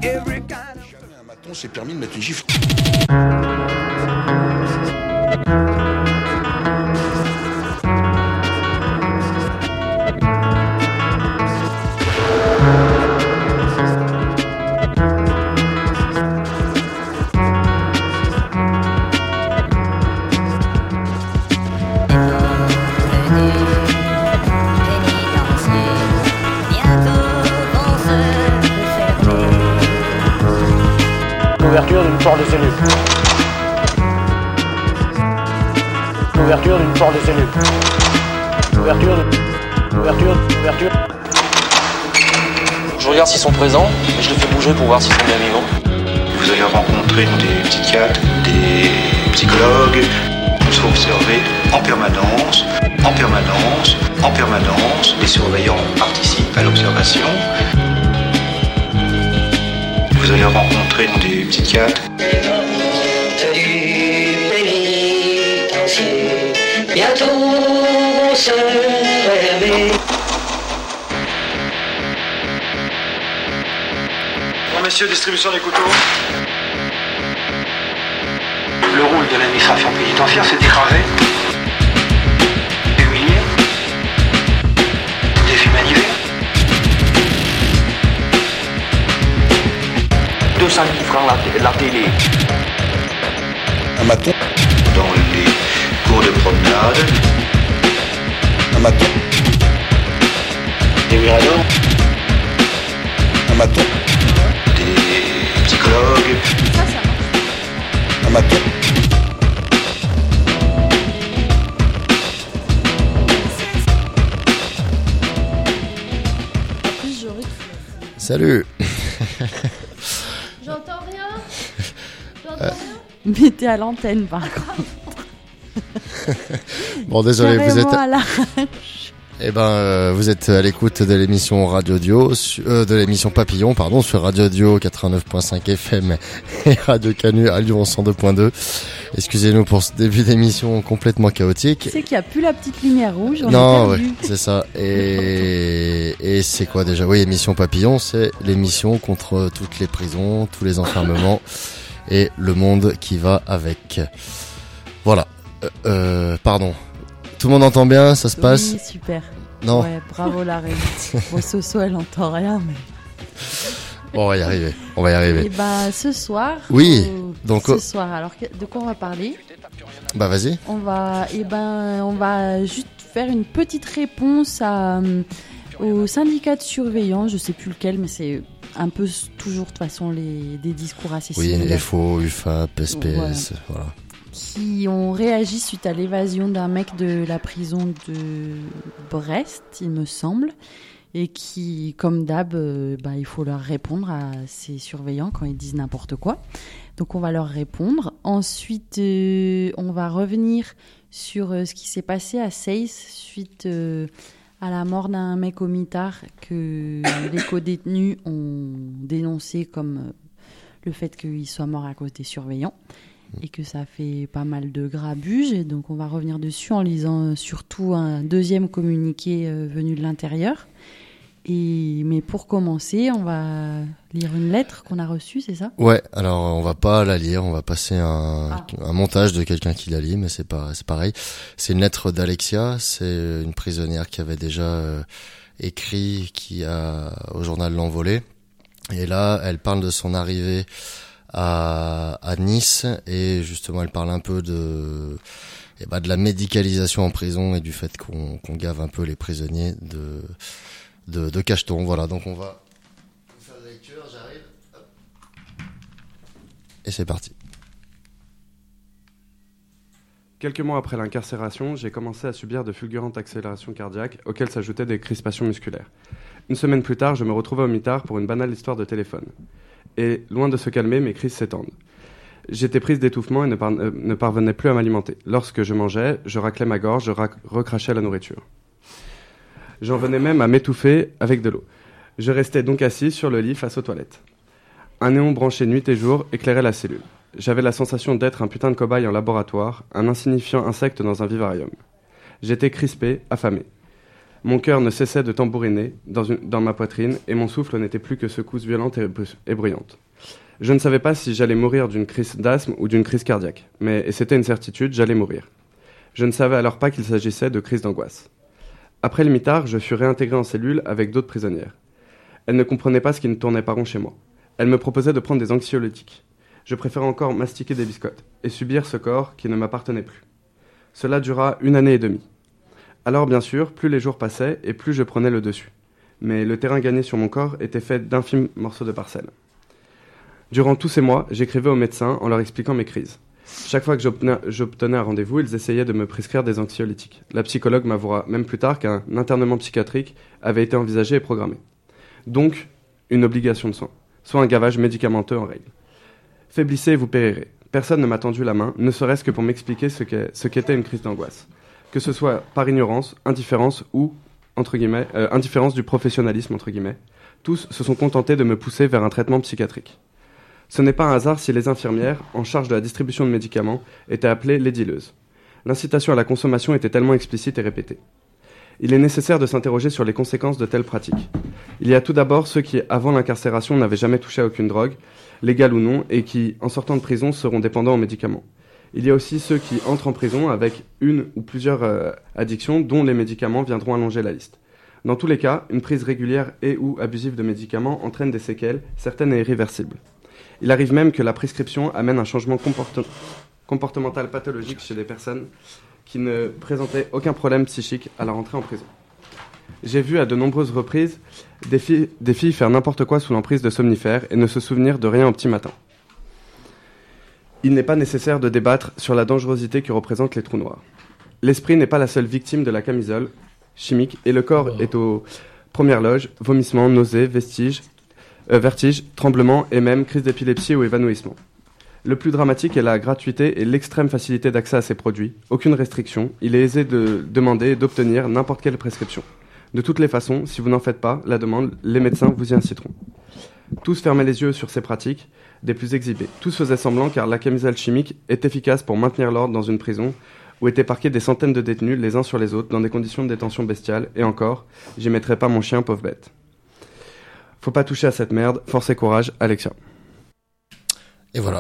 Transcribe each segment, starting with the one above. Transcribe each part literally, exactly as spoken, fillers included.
Jamais un maton s'est permis de mettre une gifle. Ouverture d'une porte de cellule. Ouverture d'une porte de cellule. Ouverture de... Ouverture, ouverture. Je regarde s'ils sont présents, et je les fais bouger pour voir s'ils sont bien vivants. Vous allez rencontrer des psychiatres, des psychologues. Il faut observer en permanence, en permanence, en permanence. Les surveillants participent à l'observation. Vous allez rencontrer des psychiatres. Bientôt on se réveille. Bon, messieurs, distribution des couteaux. Le rôle de l'administration pénitentiaire, c'est d'écraser, d'humilier, déshumaniser. deux cent mille francs la, la télé. Un maton. Dans les cours de promenade. Un maton. Des miradors. Un maton. Des psychologues. Un maton. Salut. J'entends rien. J'entends rien. Mais t'es à l'antenne par contre. Bon, désolé, vous êtes. À la... Eh ben, euh, vous êtes à l'écoute de l'émission Radio Dio, su... euh, de l'émission Papillon, pardon, sur Radio Dio quatre-vingt-neuf virgule cinq F M et Radio Canu à Lyon cent deux virgule deux. Excusez-nous pour ce début d'émission complètement chaotique. Tu sais qu'il n'y a plus la petite lumière rouge. On non, ouais, c'est ça. Et, et c'est quoi déjà? Oui, émission Papillon, c'est l'émission contre toutes les prisons, tous les enfermements et le monde qui va avec. Voilà. Euh, euh, pardon. Tout le monde entend bien, ça se passe? Oui, super. Non. Ouais, bravo la régie. Bon, Soso, elle entend rien, mais... Bon, on va y arriver. On va y arriver. Et bah, ce soir... Oui. Euh, donc, ce oh... soir, alors, de quoi on va parler? Bah, vas-y. On va, et ben, on va juste faire une petite réponse à, au syndicat de surveillants, je sais plus lequel, mais c'est un peu toujours, de toute façon, les, des discours assez oui, similaires. F O, U F A P, S P S, voilà. voilà. Qui ont réagi suite à l'évasion d'un mec de la prison de Brest, il me semble, et qui, comme d'hab, euh, bah, il faut leur répondre à ces surveillants quand ils disent n'importe quoi. Donc on va leur répondre. Ensuite, euh, on va revenir sur euh, ce qui s'est passé à Seyss suite euh, à la mort d'un mec au mitard que les co-détenus ont dénoncé comme euh, le fait qu'il soit mort à cause des surveillants. Et que ça fait pas mal de grabuge, et donc on va revenir dessus en lisant euh, surtout un deuxième communiqué euh, venu de l'intérieur. Et, mais pour commencer, on va lire une lettre qu'on a reçue, c'est ça? Ouais, alors on va pas la lire, on va passer un, ah. un montage de quelqu'un qui la lit, mais c'est pas, c'est pareil. C'est une lettre d'Alexia, c'est une prisonnière qui avait déjà euh, écrit, qui a au journal L'Envolée. Et là, elle parle de son arrivée à, à Nice, et justement elle parle un peu de, et bah, de la médicalisation en prison et du fait qu'on, qu'on gave un peu les prisonniers de, de, de cachetons. Voilà, donc on va faire la lecture, j'arrive. Hop. Et c'est parti. Quelques mois après l'incarcération, j'ai commencé à subir de fulgurantes accélérations cardiaques auxquelles s'ajoutaient des crispations musculaires. Une semaine plus tard, je me retrouvais au mitard pour une banale histoire de téléphone. Et, loin de se calmer, mes crises s'étendent. J'étais prise d'étouffement et ne, par- euh, ne parvenais plus à m'alimenter. Lorsque je mangeais, je raclais ma gorge, je rac- recrachais la nourriture. J'en venais même à m'étouffer avec de l'eau. Je restais donc assis sur le lit face aux toilettes. Un néon branché nuit et jour éclairait la cellule. J'avais la sensation d'être un putain de cobaye en laboratoire, un insignifiant insecte dans un vivarium. J'étais crispé, affamé. Mon cœur ne cessait de tambouriner dans, une, dans ma poitrine et mon souffle n'était plus que secousses violentes et, et bruyantes. Je ne savais pas si j'allais mourir d'une crise d'asthme ou d'une crise cardiaque, mais et c'était une certitude, j'allais mourir. Je ne savais alors pas qu'il s'agissait de crise d'angoisse. Après le mitard, je fus réintégré en cellule avec d'autres prisonnières. Elles ne comprenaient pas ce qui ne tournait pas rond chez moi. Elles me proposaient de prendre des anxiolytiques. Je préférais encore mastiquer des biscottes et subir ce corps qui ne m'appartenait plus. Cela dura une année et demie. Alors bien sûr, plus les jours passaient et plus je prenais le dessus. Mais le terrain gagné sur mon corps était fait d'infimes morceaux de parcelles. Durant tous ces mois, j'écrivais aux médecins en leur expliquant mes crises. Chaque fois que j'obtenais, j'obtenais un rendez-vous, ils essayaient de me prescrire des anxiolytiques. La psychologue m'avouera même plus tard qu'un internement psychiatrique avait été envisagé et programmé. Donc, une obligation de soins, soit un gavage médicamenteux en règle. Faiblissez et vous périrez. Personne ne m'a tendu la main, ne serait-ce que pour m'expliquer ce qu'est, ce qu'était une crise d'angoisse. Que ce soit par ignorance, indifférence ou, entre guillemets, euh, indifférence du professionnalisme, entre guillemets, tous se sont contentés de me pousser vers un traitement psychiatrique. Ce n'est pas un hasard si les infirmières, en charge de la distribution de médicaments, étaient appelées les dealeuses. L'incitation à la consommation était tellement explicite et répétée. Il est nécessaire de s'interroger sur les conséquences de telles pratiques. Il y a tout d'abord ceux qui, avant l'incarcération, n'avaient jamais touché à aucune drogue, légale ou non, et qui, en sortant de prison, seront dépendants aux médicaments. Il y a aussi ceux qui entrent en prison avec une ou plusieurs euh, addictions dont les médicaments viendront allonger la liste. Dans tous les cas, une prise régulière et ou abusive de médicaments entraîne des séquelles, certaines et irréversibles. Il arrive même que la prescription amène un changement comporte- comportemental pathologique chez des personnes qui ne présentaient aucun problème psychique à la rentrée en prison. J'ai vu à de nombreuses reprises des filles, des filles faire n'importe quoi sous l'emprise de somnifères et ne se souvenir de rien au petit matin. Il n'est pas nécessaire de débattre sur la dangerosité que représentent les trous noirs. L'esprit n'est pas la seule victime de la camisole chimique et le corps est aux premières loges, vomissements, nausées, vestiges, euh, vertiges, tremblements et même crise d'épilepsie ou évanouissement. Le plus dramatique est la gratuité et l'extrême facilité d'accès à ces produits. Aucune restriction, il est aisé de demander et d'obtenir n'importe quelle prescription. De toutes les façons, si vous n'en faites pas la demande, les médecins vous y inciteront. Tous fermaient les yeux sur ces pratiques, des plus exhibées. Tous faisaient semblant car la camisole chimique est efficace pour maintenir l'ordre dans une prison où étaient parqués des centaines de détenus les uns sur les autres dans des conditions de détention bestiales. Et encore, j'y mettrai pas mon chien, pauvre bête. Faut pas toucher à cette merde, force et courage, Alexia. Et voilà.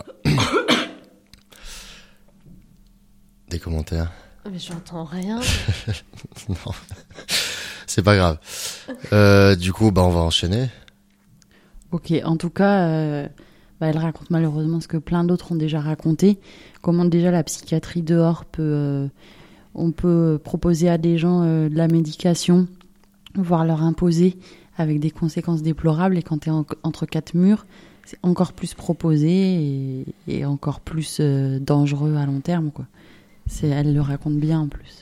Des commentaires? Mais j'entends rien. Non, c'est pas grave. Euh, du coup, bah on va enchaîner. Ok, en tout cas, euh, bah, elle raconte malheureusement ce que plein d'autres ont déjà raconté. Comment déjà la psychiatrie dehors peut, euh, on peut proposer à des gens euh, de la médication, voire leur imposer avec des conséquences déplorables. Et quand t'es en, entre quatre murs, c'est encore plus proposé et, et encore plus euh, dangereux à long terme, quoi. C'est, elle le raconte bien en plus.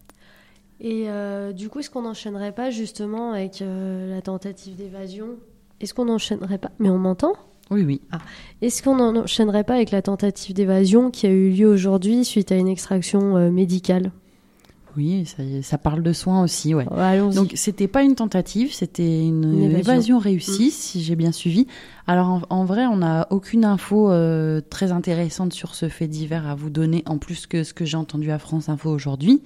Et euh, du coup, est-ce qu'on n'enchaînerait pas justement avec euh, la tentative d'évasion ? Est-ce qu'on n'enchaînerait pas ? Mais on m'entend ? Oui, oui. Ah. Est-ce qu'on n'enchaînerait pas avec la tentative d'évasion qui a eu lieu aujourd'hui suite à une extraction euh, médicale ? Oui, ça, ça parle de soins aussi, ouais. ouais allons-y. Donc, c'était pas une tentative, c'était une, une évasion. évasion réussie, mmh. si j'ai bien suivi. Alors, en, en vrai, on n'a aucune info euh, très intéressante sur ce fait divers à vous donner, en plus que ce que j'ai entendu à France Info aujourd'hui.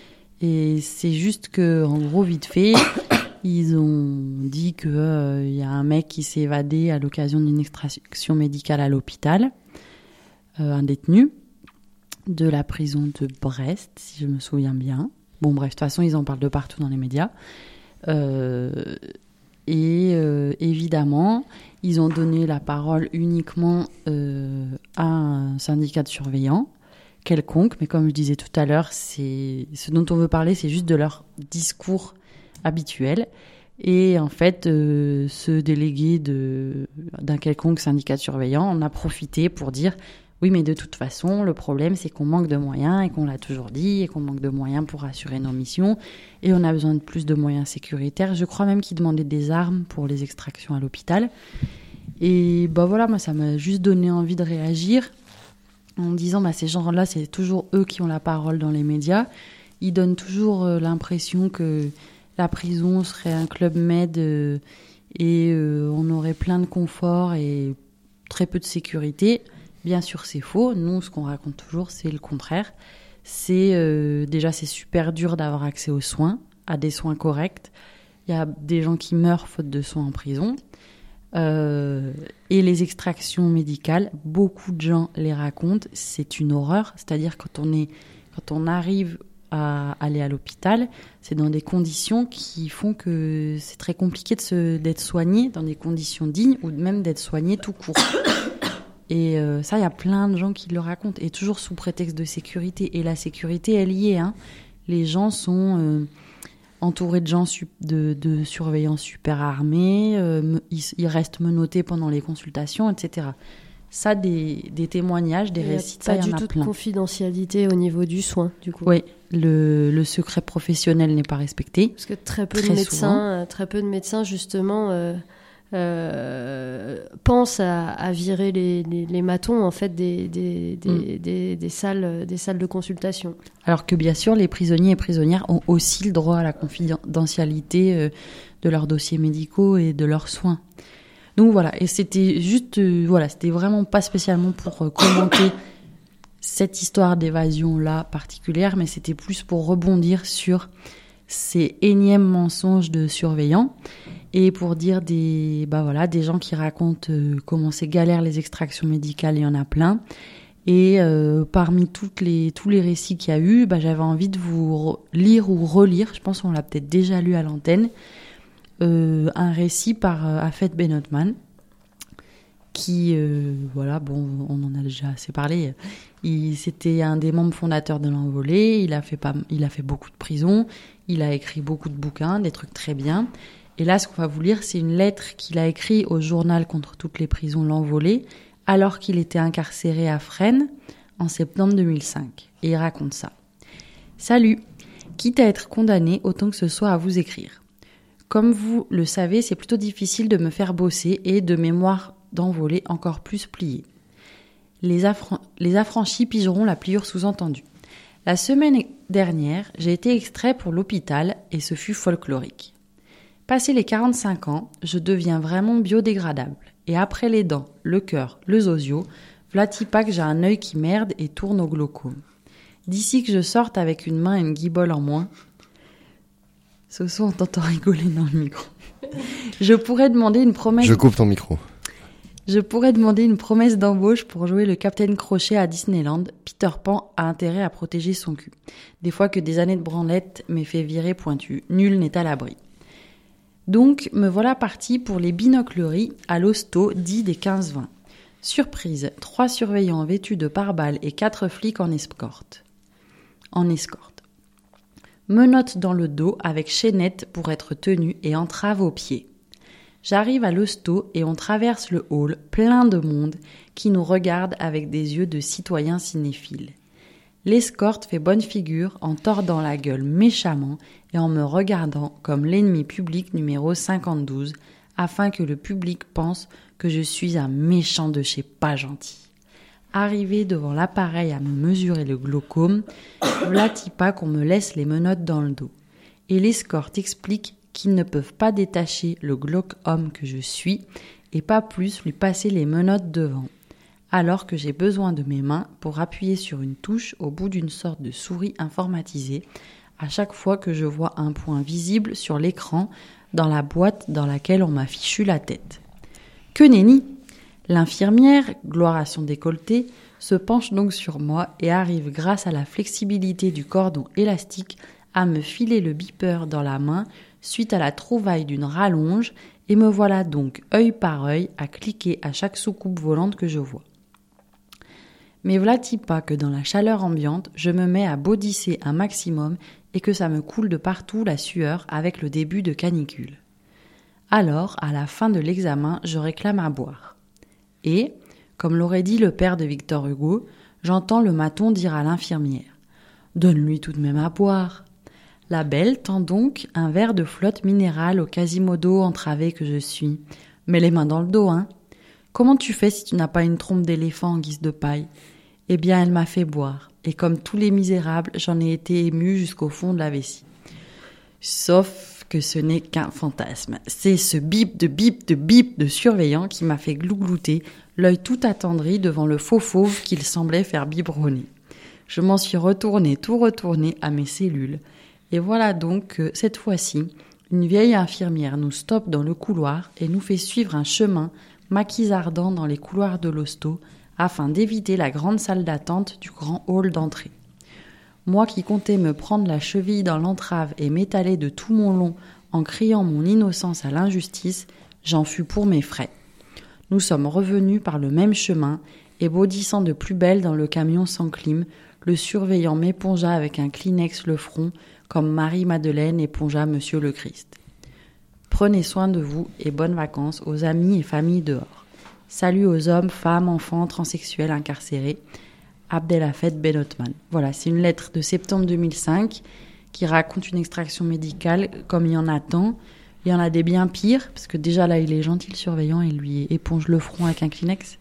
Et c'est juste que, en gros, vite fait, ils ont dit qu'il euh, y a un mec qui s'est évadé à l'occasion d'une extraction médicale à l'hôpital, euh, un détenu de la prison de Brest, si je me souviens bien. Bon, bref, de toute façon, ils en parlent de partout dans les médias. Euh, et euh, évidemment, ils ont donné la parole uniquement euh, à un syndicat de surveillants, quelconque. Mais comme je disais tout à l'heure, c'est, ce dont on veut parler, c'est juste de leur discours habituel. Et en fait, euh, ce délégué de, d'un quelconque syndicat de surveillants en a profité pour dire... Oui, mais de toute façon, le problème, c'est qu'on manque de moyens et qu'on l'a toujours dit et qu'on manque de moyens pour assurer nos missions et on a besoin de plus de moyens sécuritaires. Je crois même qu'ils demandaient des armes pour les extractions à l'hôpital. Et bah voilà, moi, ça m'a juste donné envie de réagir en me disant, bah, ces gens-là, c'est toujours eux qui ont la parole dans les médias. Ils donnent toujours euh, l'impression que la prison serait un club med euh, et euh, on aurait plein de confort et très peu de sécurité. Bien sûr, c'est faux. Nous, ce qu'on raconte toujours, c'est le contraire. C'est euh, déjà, c'est super dur d'avoir accès aux soins. à des soins corrects. Il y a des gens qui meurent faute de soins en prison. Euh, et les extractions médicales, beaucoup de gens les racontent, c'est une horreur. C'est-à-dire quand on est, quand on arrive à aller à l'hôpital, c'est dans des conditions qui font que c'est très compliqué de se, d'être soigné dans des conditions dignes ou même d'être soigné tout court. Et euh, ça, il y a plein de gens qui le racontent, et toujours sous prétexte de sécurité. Et la sécurité, elle y est. Hein. Les gens sont euh, entourés de gens sup- de, de surveillants super armés, euh, ils, ils restent menottés pendant les consultations, et cetera. Ça, des, des témoignages, des récits, ça, il y en a plein. Pas du tout de confidentialité au niveau du soin, du coup. Oui, le, le secret professionnel n'est pas respecté. Parce que très peu très de médecins, souvent. euh, très peu de médecins justement euh, euh, pensent à, à virer les, les, les matons en fait des des, des, Mm. des des salles des salles de consultation. Alors que bien sûr, les prisonniers et prisonnières ont aussi le droit à la confidentialité euh, de leurs dossiers médicaux et de leurs soins. Donc voilà, et c'était juste, euh, voilà, c'était vraiment pas spécialement pour euh, commenter cette histoire d'évasion-là particulière, mais c'était plus pour rebondir sur ces énièmes mensonges de surveillants et pour dire des, bah voilà, des gens qui racontent euh, comment c'est galère les extractions médicales, il y en a plein. Et euh, parmi toutes les, tous les récits qu'il y a eu, bah, j'avais envie de vous re- lire ou relire, je pense qu'on l'a peut-être déjà lu à l'antenne, Euh, un récit par euh, Afet Benotman, qui, euh, voilà, bon, on en a déjà assez parlé. Il, c'était un des membres fondateurs de l'Envolée. Il a fait pas, il a fait beaucoup de prisons. Il a écrit beaucoup de bouquins, des trucs très bien. Et là, ce qu'on va vous lire, c'est une lettre qu'il a écrite au journal contre toutes les prisons L'Envolée, alors qu'il était incarcéré à Fresnes en septembre deux mille cinq. Et il raconte ça. Salut, quitte à être condamné, autant que ce soit à vous écrire. Comme vous le savez, c'est plutôt difficile de me faire bosser et de mémoire d'envolée encore plus pliée. Les, affran- les affranchis pigeront la pliure sous-entendue. La semaine dernière, j'ai été extrait pour l'hôpital et ce fut folklorique. Passé les quarante-cinq ans, je deviens vraiment biodégradable. Et après les dents, le cœur, le zozio, v'là-t-il pas que j'ai un œil qui merde et tourne au glaucome. D'ici que je sorte avec une main et une guibole en moins, Soso, on t'entend rigoler dans le micro. Je pourrais demander une promesse. Je coupe ton micro. Je pourrais demander une promesse d'embauche pour jouer le Capitaine Crochet à Disneyland. Peter Pan a intérêt à protéger son cul. Des fois que des années de branlette m'aient fait virer pointu. Nul n'est à l'abri. Donc, me voilà parti pour les binocleries à l'hosto dit des quinze vingt. Surprise, trois surveillants vêtus de pare-balles et quatre flics en escorte. En escorte. Menottes dans le dos avec chaînette pour être tenu et entrave aux pieds. J'arrive à l'hosto et on traverse le hall plein de monde qui nous regarde avec des yeux de citoyens cinéphiles. L'escorte fait bonne figure en tordant la gueule méchamment et en me regardant comme l'ennemi public numéro cinquante-douze afin que le public pense que je suis un méchant de chez pas gentil. Arrivé devant l'appareil à me mesurer le glaucome, v'là-t-il pas qu'on me laisse les menottes dans le dos. Et l'escorte explique qu'ils ne peuvent pas détacher le glauque homme que je suis et pas plus lui passer les menottes devant. Alors que j'ai besoin de mes mains pour appuyer sur une touche au bout d'une sorte de souris informatisée à chaque fois que je vois un point visible sur l'écran dans la boîte dans laquelle on m'a fichu la tête. Que nenni! L'infirmière, gloire à son décolleté, se penche donc sur moi et arrive grâce à la flexibilité du cordon élastique à me filer le beeper dans la main suite à la trouvaille d'une rallonge et me voilà donc œil par œil à cliquer à chaque soucoupe volante que je vois. Mais v'là-t-il pas que dans la chaleur ambiante, je me mets à bodysser un maximum et que ça me coule de partout la sueur avec le début de canicule. Alors, à la fin de l'examen, je réclame à boire. Et, comme l'aurait dit le père de Victor Hugo, j'entends le maton dire à l'infirmière « Donne-lui tout de même à boire !» La belle tend donc un verre de flotte minérale au quasimodo entravé que je suis. Mets les mains dans le dos, hein. Comment tu fais si tu n'as pas une trompe d'éléphant en guise de paille ? Eh bien, elle m'a fait boire. Et comme tous les misérables, j'en ai été émue jusqu'au fond de la vessie. Sauf que ce n'est qu'un fantasme. C'est ce bip de bip de bip de surveillant qui m'a fait glouglouter, l'œil tout attendri devant le faux fauve qu'il semblait faire biberonner. Je m'en suis retournée, tout retournée à mes cellules. Et voilà donc que, cette fois-ci, une vieille infirmière nous stoppe dans le couloir et nous fait suivre un chemin maquisardant dans les couloirs de l'hosto afin d'éviter la grande salle d'attente du grand hall d'entrée. Moi qui comptais me prendre la cheville dans l'entrave et m'étaler de tout mon long en criant mon innocence à l'injustice, j'en fus pour mes frais. Nous sommes revenus par le même chemin et bondissant de plus belle dans le camion sans clim, le surveillant m'épongea avec un Kleenex le front comme Marie-Madeleine épongea Monsieur le Christ. Prenez soin de vous et bonnes vacances aux amis et familles dehors. Salut aux hommes, femmes, enfants, transsexuels, incarcérés. Abdelhafed Ben Othman. Voilà, c'est une lettre de septembre deux mille cinq qui raconte une extraction médicale comme il y en a tant. Il y en a des bien pires, parce que déjà là, il est gentil, le surveillant, il lui éponge le front avec un Kleenex.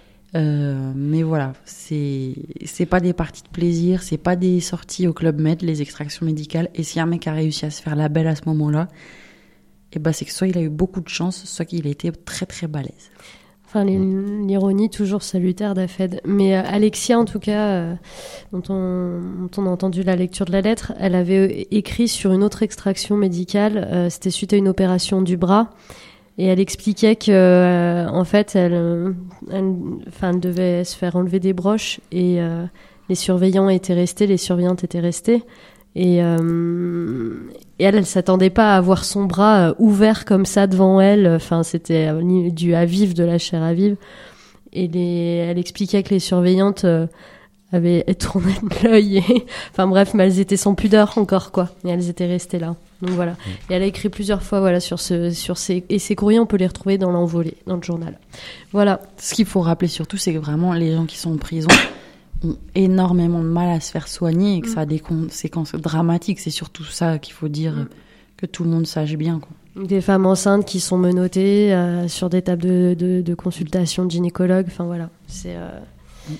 Euh, mais voilà, c'est, c'est pas des parties de plaisir, c'est pas des sorties au Club Med, les extractions médicales. Et si un mec a réussi à se faire la belle à ce moment-là, et ben c'est que soit il a eu beaucoup de chance, soit qu'il a été très très balèze. Enfin, l'ironie toujours salutaire d'Afed. Mais euh, Alexia, en tout cas, euh, dont, on, dont on a entendu la lecture de la lettre, elle avait écrit sur une autre extraction médicale. Euh, c'était suite à une opération du bras. Et elle expliquait que, euh, en fait, elle, elle, enfin, elle devait se faire enlever des broches. Et euh, les surveillants étaient restés, les surveillantes étaient restées. Et, euh, et elle, elle s'attendait pas à voir son bras ouvert comme ça devant elle. Enfin, c'était dû à vivre, de la chair à vivre. Et les, elle expliquait que les surveillantes euh, avaient tourné l'œil. Et, enfin bref, mais elles étaient sans pudeur encore, quoi. Et elles étaient restées là. Donc voilà. Et elle a écrit plusieurs fois, voilà, sur ce, sur ces, et ces courriers, on peut les retrouver dans l'envolée, dans le journal. Voilà. Ce qu'il faut rappeler surtout, c'est que vraiment, les gens qui sont en prison ont énormément de mal à se faire soigner et que mmh. ça a des conséquences dramatiques. C'est surtout ça qu'il faut dire, mmh. que tout le monde sache bien, quoi. Des femmes enceintes qui sont menottées euh, sur des tables de, de, de consultation de gynécologues. Enfin voilà. C'est, euh... mmh.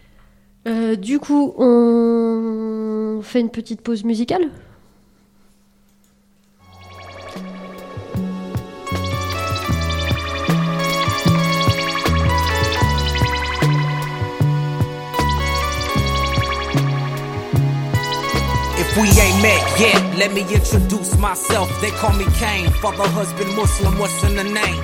euh, du coup, on fait une petite pause musicale. We ain't met yet, let me introduce myself. They call me Cain, father, husband, Muslim, what's in the name?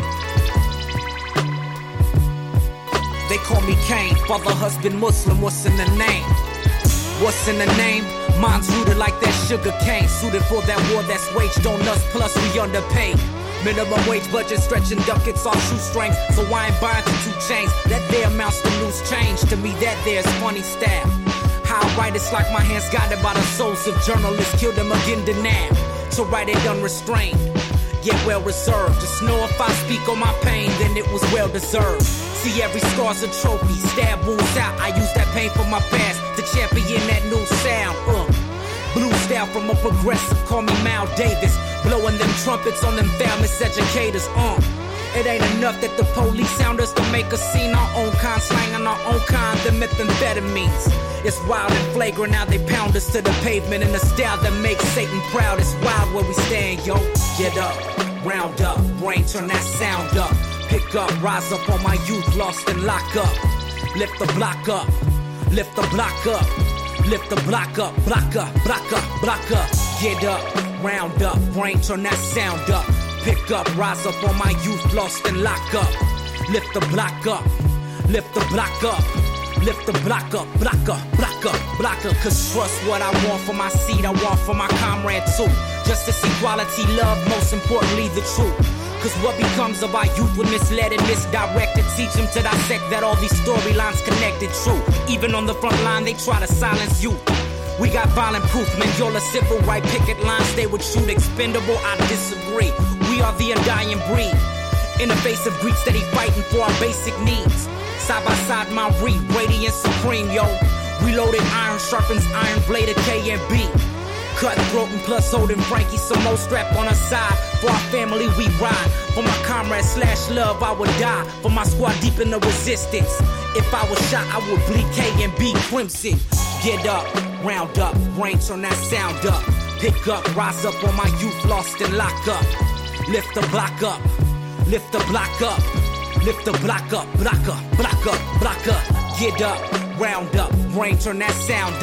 They call me Cain, father, husband, Muslim, what's in the name? What's in the name? Mine's rooted like that sugar cane, suited for that war that's waged on us, plus we underpaid. Minimum wage budget stretching ducats off shoestrings, so I ain't buying to two chains. That there amounts to loose change, to me that there's funny style. How I write it's like my hands guided by the souls of journalists, killed them again to now. To write it unrestrained, yet well reserved. Just know if I speak on my pain, then it was well deserved. See every scar's a trophy, stab wounds out. I use that pain for my past to champion that new sound. Uh. Blue style from a progressive, call me Mal Davis. Blowing them trumpets on them famous educators. Uh. It ain't enough that the police sound us to make a scene. Our own kind, slang on our own kind, the methamphetamines. It's wild and flagrant, now they pound us to the pavement in a style that makes Satan proud. It's wild where we stand, yo. Get up, round up, brain turn that sound up. Pick up, rise up on my youth, lost and lock up. Lift the block up, lift the block up. Lift the block up, block up, block up, block up. Get up, round up, brain turn that sound up. Pick up, rise up on my youth, lost and lock up. Lift the block up, lift the block up. Lift the block up, block up, block up, block up. Cause trust what I want for my seed, I want for my comrade too. Justice, equality, love, most importantly the truth. Cause what becomes of our youth when misled and misdirected? Teach them to dissect that all these storylines connected true. Even on the front line they try to silence you. We got violent proof, man, you're a civil right picket lines. They would shoot expendable, I disagree. We are the undying breed. In the face of Greeks steady fighting for our basic needs. Side by side, my read, radiant supreme, yo. Reloaded iron sharpens iron, blade of K and B. Cutthroat and plus holding Frankie Samo strap on our side. For our family we ride. For my comrades slash love I would die. For my squad deep in the resistance. If I was shot I would bleed K and B crimson. Get up, round up, brain turn that sound up. Pick up, rise up on my youth lost and lock up. Lift the block up, lift the block up. Lift the block up, block up, block up, block up. Get up, round up, brain turn that sound up.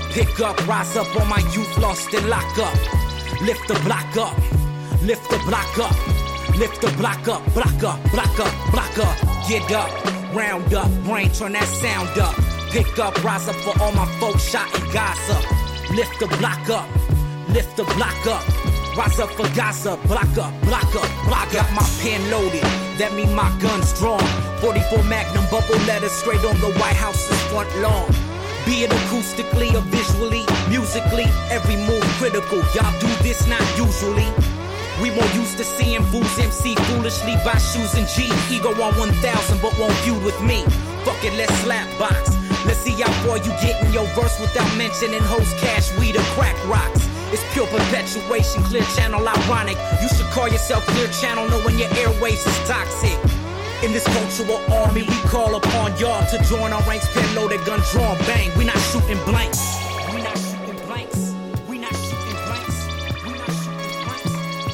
Pick up, rise up on my youth lost in lock up. Lift the block up, lift the block up, lift the block up, block up, block up, block up. Get up, round up, brain, turn that sound up. Pick up, rise up for all my folks shot and gossip. Lift the block up, lift the block up. Rise up for gossip, block up, block up, block up. My pen loaded, that mean my gun's drawn. forty-four Magnum bubble letters straight on the White House's front lawn. Be it acoustically or visually, musically, every move critical. Y'all do this not usually. We more used to seeing fools M C foolishly buy shoes and G. Ego on one thousand but won't feud with me. Fuck it, let's slap box. Let's see how far you get in your verse without mentioning hoes, cash, weed, or crack rocks. It's pure perpetuation, clear channel ironic. You should call yourself clear channel knowing your airways is toxic. In this cultural army, we call upon y'all to join our ranks, pen loaded, gun drawn, bang. We not shooting blanks. We not shooting blanks. We not shooting blanks. We not shooting blanks.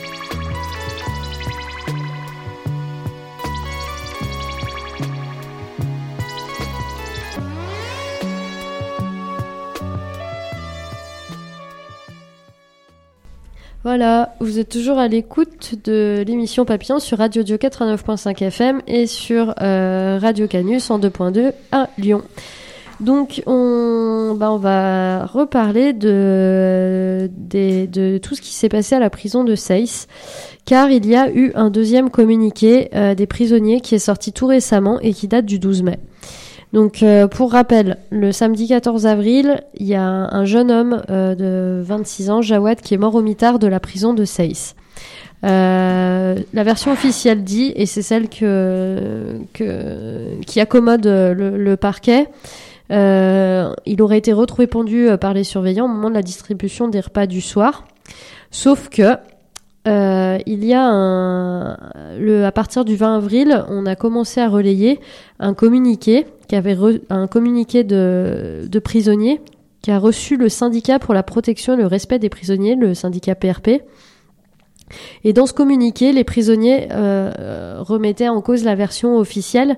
Voilà, vous êtes toujours à l'écoute de l'émission Papillon sur Radio Dio quatre-vingt-neuf virgule cinq F M et sur euh, Radio Canus cent deux virgule deux à Lyon. Donc on, bah on va reparler de, de, de tout ce qui s'est passé à la prison de Seyss, car il y a eu un deuxième communiqué euh, des prisonniers qui est sorti tout récemment et qui date du douze mai. Donc, euh, pour rappel, le samedi quatorze avril, il y a un, un jeune homme euh, de vingt-six ans, Jawad, qui est mort au mitard de la prison de Seyss. Euh, la version officielle dit, et c'est celle que, que, qui accommode le, le parquet, euh, il aurait été retrouvé pendu par les surveillants au moment de la distribution des repas du soir. Sauf que Euh, il y a un, le, à partir du vingt avril, on a commencé à relayer un communiqué qui avait re, un communiqué de, de prisonniers qui a reçu le syndicat pour la protection et le respect des prisonniers, le syndicat P R P. Et dans ce communiqué, les prisonniers euh, remettaient en cause la version officielle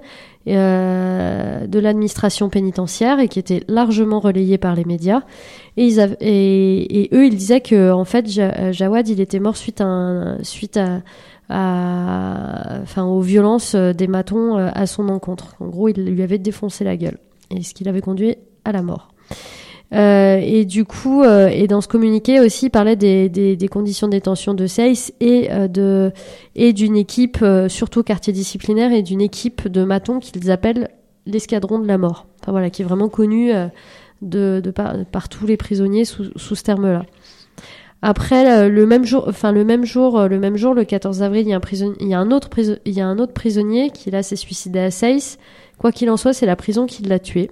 euh, de l'administration pénitentiaire et qui était largement relayée par les médias. Et, ils avaient, et, et eux, ils disaient que en fait, Jawad, il était mort suite à, un, suite à, à, enfin, aux violences des matons à son encontre. En gros, il lui avait défoncé la gueule, et ce qui l'avait conduit à la mort. Euh, et du coup, euh, et dans ce communiqué aussi, il parlait des, des, des conditions de détention de Seyss et euh, de et d'une équipe, euh, surtout quartier disciplinaire, et d'une équipe de matons qu'ils appellent l'escadron de la mort. Enfin voilà, qui est vraiment connu euh, de, de par, par tous les prisonniers sous, sous ce terme-là. Après, le même jour, enfin le même jour, le même jour, le quatorze avril, il y a un prisonnier, il y a un autre prisonnier, il y a un autre prisonnier qui là s'est suicidé à Seyss. Quoi qu'il en soit, c'est la prison qui l'a tué.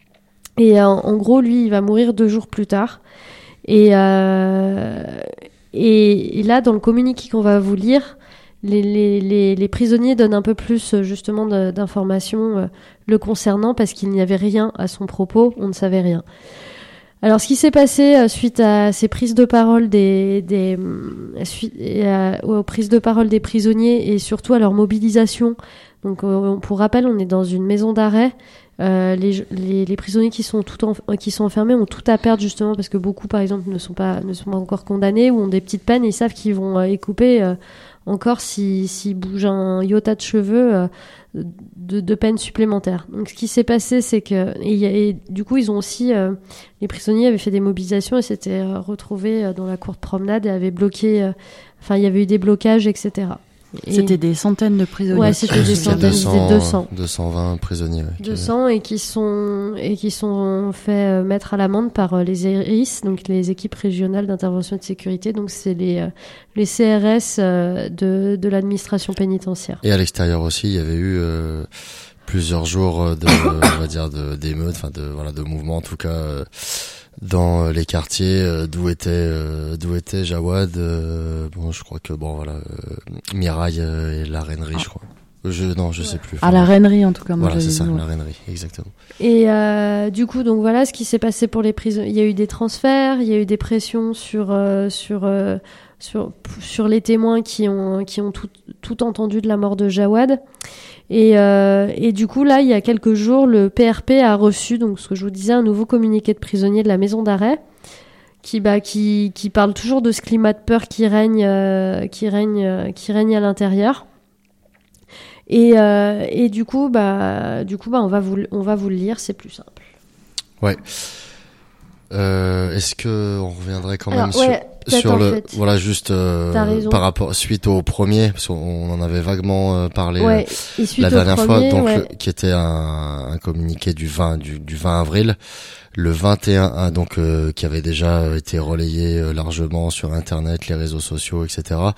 Et euh, en gros, lui, il va mourir deux jours plus tard. Et, euh, et, et là, dans le communiqué qu'on va vous lire, les, les, les, les prisonniers donnent un peu plus justement de, d'informations euh, le concernant, parce qu'il n'y avait rien à son propos, on ne savait rien. Alors, ce qui s'est passé euh, suite à ces prises de parole des, des euh, suite, euh, aux prises de parole des prisonniers et surtout à leur mobilisation. Donc, euh, pour rappel, on est dans une maison d'arrêt. Euh, les, les, les prisonniers qui sont tout en, qui sont enfermés ont tout à perdre, justement parce que beaucoup, par exemple, ne sont pas ne sont pas encore condamnés ou ont des petites peines et ils savent qu'ils vont euh, écouper euh, encore si s'ils bougent un iota de cheveux euh, de, de peines supplémentaires. Donc ce qui s'est passé, c'est que et, et du coup ils ont aussi euh, les prisonniers avaient fait des mobilisations et s'étaient euh, retrouvés euh, dans la cour de promenade et avaient bloqué. Euh, enfin, il y avait eu des blocages, et cetera. Et c'était des centaines de prisonniers. Ouais, c'était des centaines, c'était deux cents. deux cent vingt prisonniers. Ouais, deux cents et qui sont et qui sont fait mettre à l'amende par les E R I S, donc les équipes régionales d'intervention et de sécurité. Donc c'est les les C R S de de l'administration pénitentiaire. Et à l'extérieur aussi, il y avait eu euh, plusieurs jours de on va dire de d'émeutes, enfin de voilà de mouvements en tout cas. Euh, dans les quartiers euh, d'où était euh, d'où était Jawad, euh, bon je crois que bon voilà euh, Mirail euh, et la Reinerie, ah. je crois je non je ouais. sais plus enfin, à la Reinerie en tout cas moi voilà c'est ça ouais. la Reinerie exactement. Et euh, du coup donc voilà ce qui s'est passé pour les prisons. Il y a eu des transferts, il y a eu des pressions sur euh, sur euh, sur sur les témoins qui ont qui ont tout tout entendu de la mort de Jawad. Et, euh, et du coup, là, il y a quelques jours, le P R P a reçu, donc ce que je vous disais, un nouveau communiqué de prisonniers de la maison d'arrêt, qui, bah, qui, qui parle toujours de ce climat de peur qui règne, euh, qui règne, euh, qui règne à l'intérieur. Et, euh, et du coup, bah, du coup, bah, on va vous, on va vous le lire, c'est plus simple. Ouais. Euh, est-ce que on reviendrait quand Alors, même ouais, sur, sur le, fait. voilà, juste euh, par rapport suite au premier, parce qu'on en avait vaguement euh, parlé ouais, euh, la dernière premier, fois, donc ouais. le, qui était un, un communiqué du vingt du, du vingt avril, le vingt et un, donc euh, qui avait déjà été relayé euh, largement sur Internet, les réseaux sociaux, et cetera.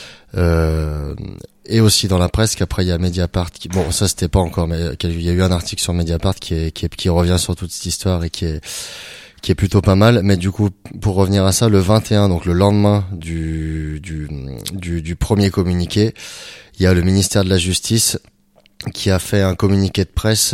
Euh, et aussi dans la presse, qu'après il y a Mediapart qui, bon ça c'était pas encore, mais il y a eu un article sur Mediapart qui est, qui est, qui revient sur toute cette histoire et qui est qui est plutôt pas mal. Mais du coup, pour revenir à ça, le vingt et un, donc le lendemain du du du, du premier communiqué, il y a le ministère de la Justice qui a fait un communiqué de presse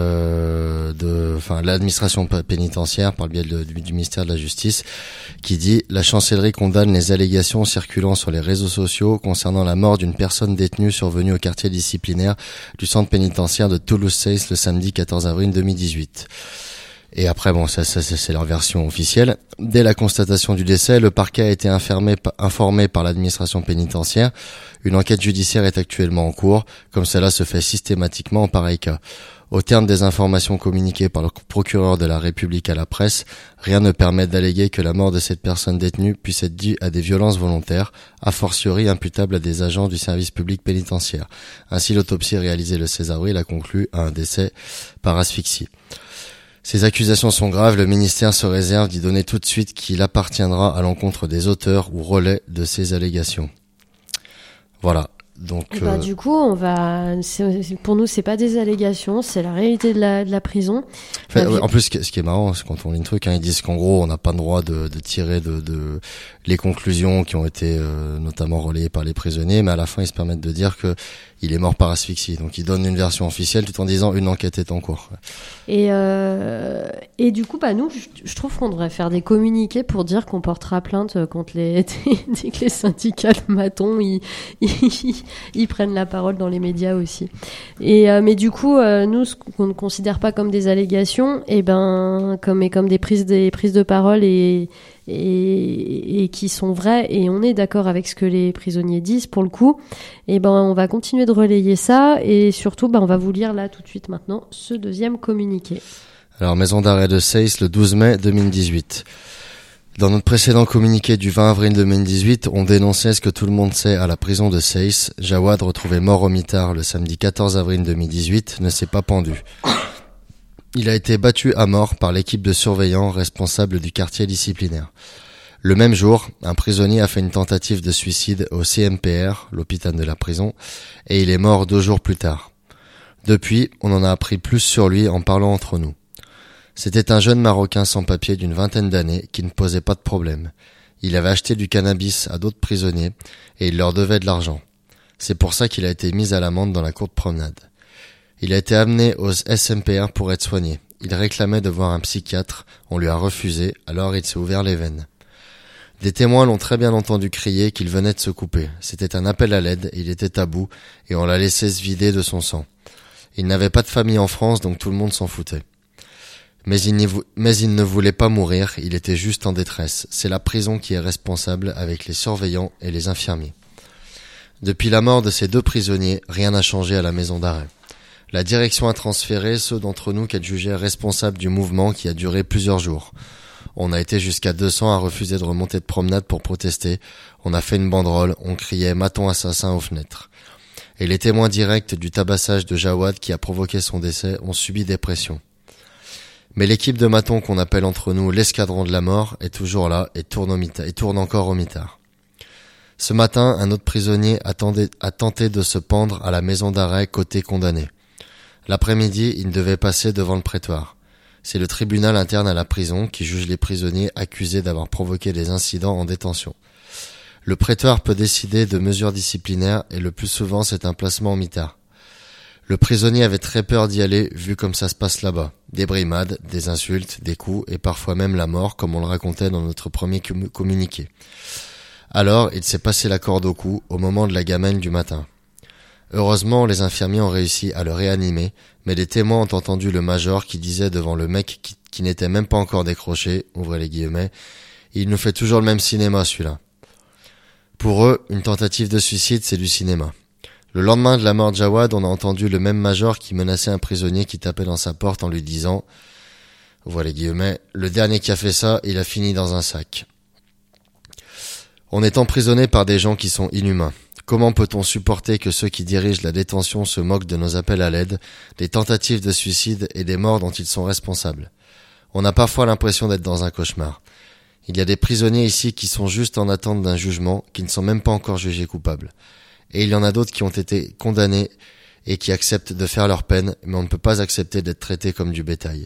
euh, de, enfin l'administration pénitentiaire par le biais de, du, du ministère de la Justice, qui dit: la chancellerie condamne les allégations circulant sur les réseaux sociaux concernant la mort d'une personne détenue survenue au quartier disciplinaire du centre pénitentiaire de Toulouse-Seyss le samedi quatorze avril deux mille dix-huit. Et après, bon, ça, ça, c'est leur version officielle. Dès la constatation du décès, le parquet a été informé, informé par l'administration pénitentiaire. Une enquête judiciaire est actuellement en cours, comme cela se fait systématiquement en pareil cas. Au terme des informations communiquées par le procureur de la République à la presse, rien ne permet d'alléguer que la mort de cette personne détenue puisse être due à des violences volontaires, a fortiori imputables à des agents du service public pénitentiaire. Ainsi, l'autopsie réalisée le seize avril a conclu à un décès par asphyxie. Ces accusations sont graves, le ministère se réserve d'y donner tout de suite qu'il appartiendra à l'encontre des auteurs ou relais de ces allégations. Voilà. Donc, et bah, euh... du coup, on va. C'est, pour nous, c'est pas des allégations, c'est la réalité de la, de la prison. En, fait, euh, ouais, en plus, ce qui, ce qui est marrant, c'est quand on lit le truc, hein, ils disent qu'en gros, on n'a pas le droit de, de tirer de, de les conclusions qui ont été euh, notamment relayées par les prisonniers, mais à la fin, ils se permettent de dire que il est mort par asphyxie. Donc, ils donnent une version officielle tout en disant une enquête est en cours. Et euh, et du coup, bah nous, je, je trouve qu'on devrait faire des communiqués pour dire qu'on portera plainte contre les dès que les syndicats de matons ils, ils, ils prennent la parole dans les médias aussi. Et euh, mais du coup, euh, nous, ce qu'on ne considère pas comme des allégations, et ben comme et comme des prises des prises de parole et Et, et qui sont vraies, et on est d'accord avec ce que les prisonniers disent pour le coup, et ben on va continuer de relayer ça, et surtout ben on va vous lire là tout de suite maintenant ce deuxième communiqué. Alors, maison d'arrêt de Seyss, le douze mai deux mille dix-huit. Dans notre précédent communiqué du vingt avril deux mille dix-huit, on dénonçait ce que tout le monde sait à la prison de Seyss. Jawad, retrouvé mort au mitard le samedi quatorze avril deux mille dix-huit, ne s'est pas pendu. Il a été battu à mort par l'équipe de surveillants responsable du quartier disciplinaire. Le même jour, un prisonnier a fait une tentative de suicide au C M P R, l'hôpital de la prison, et il est mort deux jours plus tard. Depuis, on en a appris plus sur lui en parlant entre nous. C'était un jeune Marocain sans papier d'une vingtaine d'années qui ne posait pas de problème. Il avait acheté du cannabis à d'autres prisonniers et il leur devait de l'argent. C'est pour ça qu'il a été mis à l'amende dans la cour de promenade. Il a été amené au S M P R pour être soigné. Il réclamait de voir un psychiatre, on lui a refusé, alors il s'est ouvert les veines. Des témoins l'ont très bien entendu crier qu'il venait de se couper. C'était un appel à l'aide, il était à bout, et on l'a laissé se vider de son sang. Il n'avait pas de famille en France, donc tout le monde s'en foutait. Mais il, n'y vou- mais il ne voulait pas mourir, il était juste en détresse. C'est la prison qui est responsable avec les surveillants et les infirmiers. Depuis la mort de ces deux prisonniers, rien n'a changé à la maison d'arrêt. La direction a transféré ceux d'entre nous qu'elle jugeait responsables du mouvement qui a duré plusieurs jours. On a été jusqu'à deux cents à refuser de remonter de promenade pour protester. On a fait une banderole, on criait « Maton assassin » aux fenêtres. Et les témoins directs du tabassage de Jawad qui a provoqué son décès ont subi des pressions. Mais l'équipe de Maton qu'on appelle entre nous l'escadron de la mort est toujours là et tourne, au mitard, et tourne encore au mitard. Ce matin, un autre prisonnier a, tendé, a tenté de se pendre à la maison d'arrêt côté condamné. L'après-midi, il devait passer devant le prétoire. C'est le tribunal interne à la prison qui juge les prisonniers accusés d'avoir provoqué des incidents en détention. Le prétoire peut décider de mesures disciplinaires et le plus souvent c'est un placement en mitard. Le prisonnier avait très peur d'y aller vu comme ça se passe là-bas. Des brimades, des insultes, des coups et parfois même la mort comme on le racontait dans notre premier communiqué. Alors, il s'est passé la corde au cou au moment de la gamelle du matin. Heureusement, les infirmiers ont réussi à le réanimer, mais les témoins ont entendu le major qui disait devant le mec qui, qui n'était même pas encore décroché, ouvrez les guillemets, il nous fait toujours le même cinéma, celui-là. Pour eux, une tentative de suicide, c'est du cinéma. Le lendemain de la mort de Jawad, on a entendu le même major qui menaçait un prisonnier qui tapait dans sa porte en lui disant, ouvrez les guillemets, le dernier qui a fait ça, il a fini dans un sac. On est emprisonné par des gens qui sont inhumains. Comment peut-on supporter que ceux qui dirigent la détention se moquent de nos appels à l'aide, des tentatives de suicide et des morts dont ils sont responsables? On a parfois l'impression d'être dans un cauchemar. Il y a des prisonniers ici qui sont juste en attente d'un jugement, qui ne sont même pas encore jugés coupables. Et il y en a d'autres qui ont été condamnés et qui acceptent de faire leur peine, mais on ne peut pas accepter d'être traités comme du bétail.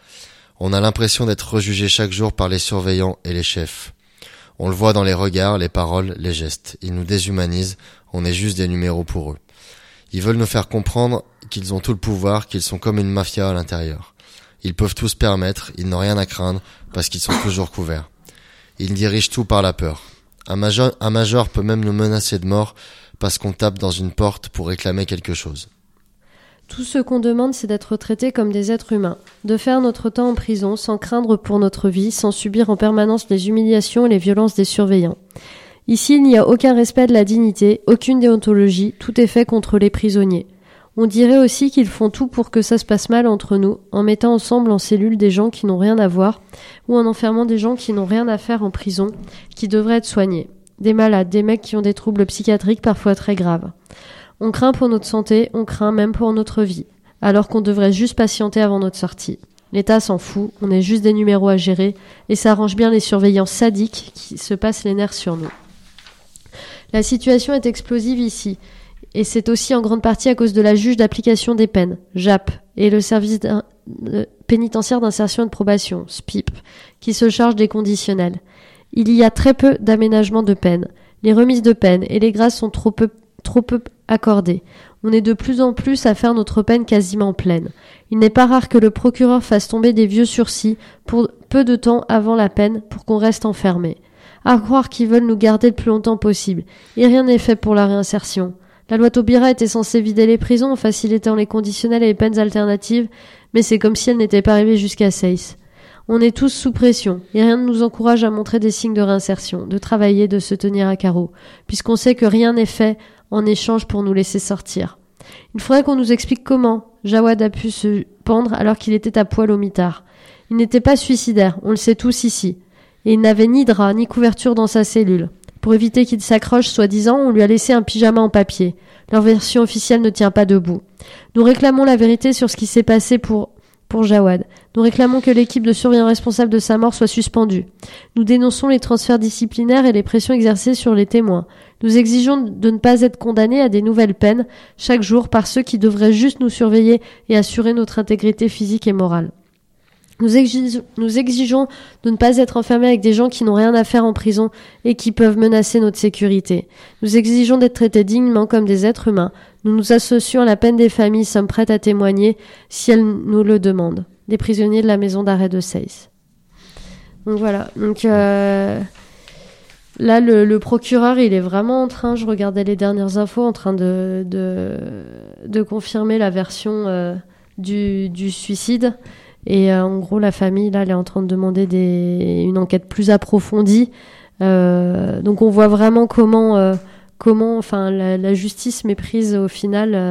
On a l'impression d'être rejugés chaque jour par les surveillants et les chefs. On le voit dans les regards, les paroles, les gestes. Ils nous déshumanisent, on est juste des numéros pour eux. Ils veulent nous faire comprendre qu'ils ont tout le pouvoir, qu'ils sont comme une mafia à l'intérieur. Ils peuvent tout se permettre, ils n'ont rien à craindre, parce qu'ils sont toujours couverts. Ils dirigent tout par la peur. Un major, un major peut même nous menacer de mort parce qu'on tape dans une porte pour réclamer quelque chose. Tout ce qu'on demande, c'est d'être traités comme des êtres humains, de faire notre temps en prison sans craindre pour notre vie, sans subir en permanence les humiliations et les violences des surveillants. Ici, il n'y a aucun respect de la dignité, aucune déontologie, tout est fait contre les prisonniers. On dirait aussi qu'ils font tout pour que ça se passe mal entre nous, en mettant ensemble en cellule des gens qui n'ont rien à voir, ou en enfermant des gens qui n'ont rien à faire en prison, qui devraient être soignés. Des malades, des mecs qui ont des troubles psychiatriques parfois très graves. On craint pour notre santé, on craint même pour notre vie, alors qu'on devrait juste patienter avant notre sortie. L'État s'en fout, on est juste des numéros à gérer, et ça arrange bien les surveillants sadiques qui se passent les nerfs sur nous. La situation est explosive ici, et c'est aussi en grande partie à cause de la juge d'application des peines, J A P, et le service d'in- euh, pénitentiaire d'insertion et de probation, S P I P, qui se charge des conditionnels. Il y a très peu d'aménagements de peine. Les remises de peine et les grâces sont trop peu, trop peu accordées. On est de plus en plus à faire notre peine quasiment pleine. Il n'est pas rare que le procureur fasse tomber des vieux sursis pour peu de temps avant la peine pour qu'on reste enfermé. À croire qu'ils veulent nous garder le plus longtemps possible. Et rien n'est fait pour la réinsertion. La loi Taubira était censée vider les prisons en facilitant les conditionnels et les peines alternatives, mais c'est comme si elle n'était pas arrivée jusqu'à Seyss. On est tous sous pression, et rien ne nous encourage à montrer des signes de réinsertion, de travailler, de se tenir à carreau, puisqu'on sait que rien n'est fait en échange pour nous laisser sortir. Il faudrait qu'on nous explique comment Jawad a pu se pendre alors qu'il était à poil au mitard. Il n'était pas suicidaire, on le sait tous ici, et il n'avait ni drap ni couverture dans sa cellule. Pour éviter qu'il s'accroche, soi-disant, on lui a laissé un pyjama en papier. Leur version officielle ne tient pas debout. Nous réclamons la vérité sur ce qui s'est passé pour... pour Jawad. Nous réclamons que l'équipe de surveillants responsable de sa mort soit suspendue. Nous dénonçons les transferts disciplinaires et les pressions exercées sur les témoins. Nous exigeons de ne pas être condamnés à des nouvelles peines chaque jour par ceux qui devraient juste nous surveiller et assurer notre intégrité physique et morale. Nous exigeons, nous exigeons de ne pas être enfermés avec des gens qui n'ont rien à faire en prison et qui peuvent menacer notre sécurité. Nous exigeons d'être traités dignement comme des êtres humains. Nous nous associons à la peine des familles, sommes prêtes à témoigner si elles nous le demandent. Des prisonniers de la maison d'arrêt de Seyss. Donc voilà. Donc euh, là, le, le procureur, il est vraiment en train, je regardais les dernières infos, en train de, de, de confirmer la version euh, du, du suicide. Et euh, en gros, la famille, là, elle est en train de demander des... une enquête plus approfondie. Euh, donc on voit vraiment comment... Euh, comment enfin la, la justice méprise au final euh,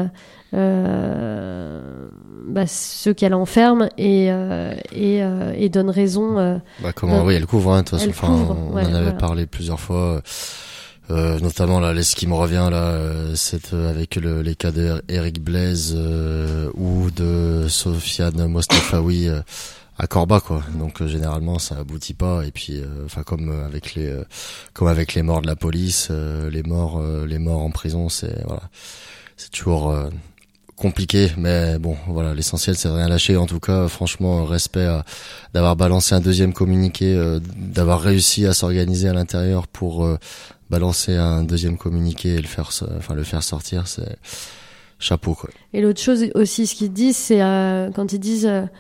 euh, bah, ceux qu'elle enferme et euh, et, euh, et donne raison euh, bah comment oui elle couvre hein, de toute façon enfin couvre, on ouais, en avait voilà. parlé plusieurs fois euh, notamment là ce qui me revient là euh, c'est euh, avec le, les cas d'Eric Blaise euh, ou de Sofiane Mostafaoui euh, à Corba quoi donc euh, généralement ça aboutit pas et puis enfin euh, comme euh, avec les euh, comme avec les morts de la police euh, les morts euh, les morts en prison c'est voilà c'est toujours euh, compliqué mais bon voilà l'essentiel c'est de rien lâcher en tout cas franchement respect à, d'avoir balancé un deuxième communiqué euh, d'avoir réussi à s'organiser à l'intérieur pour euh, balancer un deuxième communiqué et le faire enfin le faire sortir c'est chapeau quoi. Et l'autre chose aussi ce qu'ils disent c'est euh, quand ils disent euh,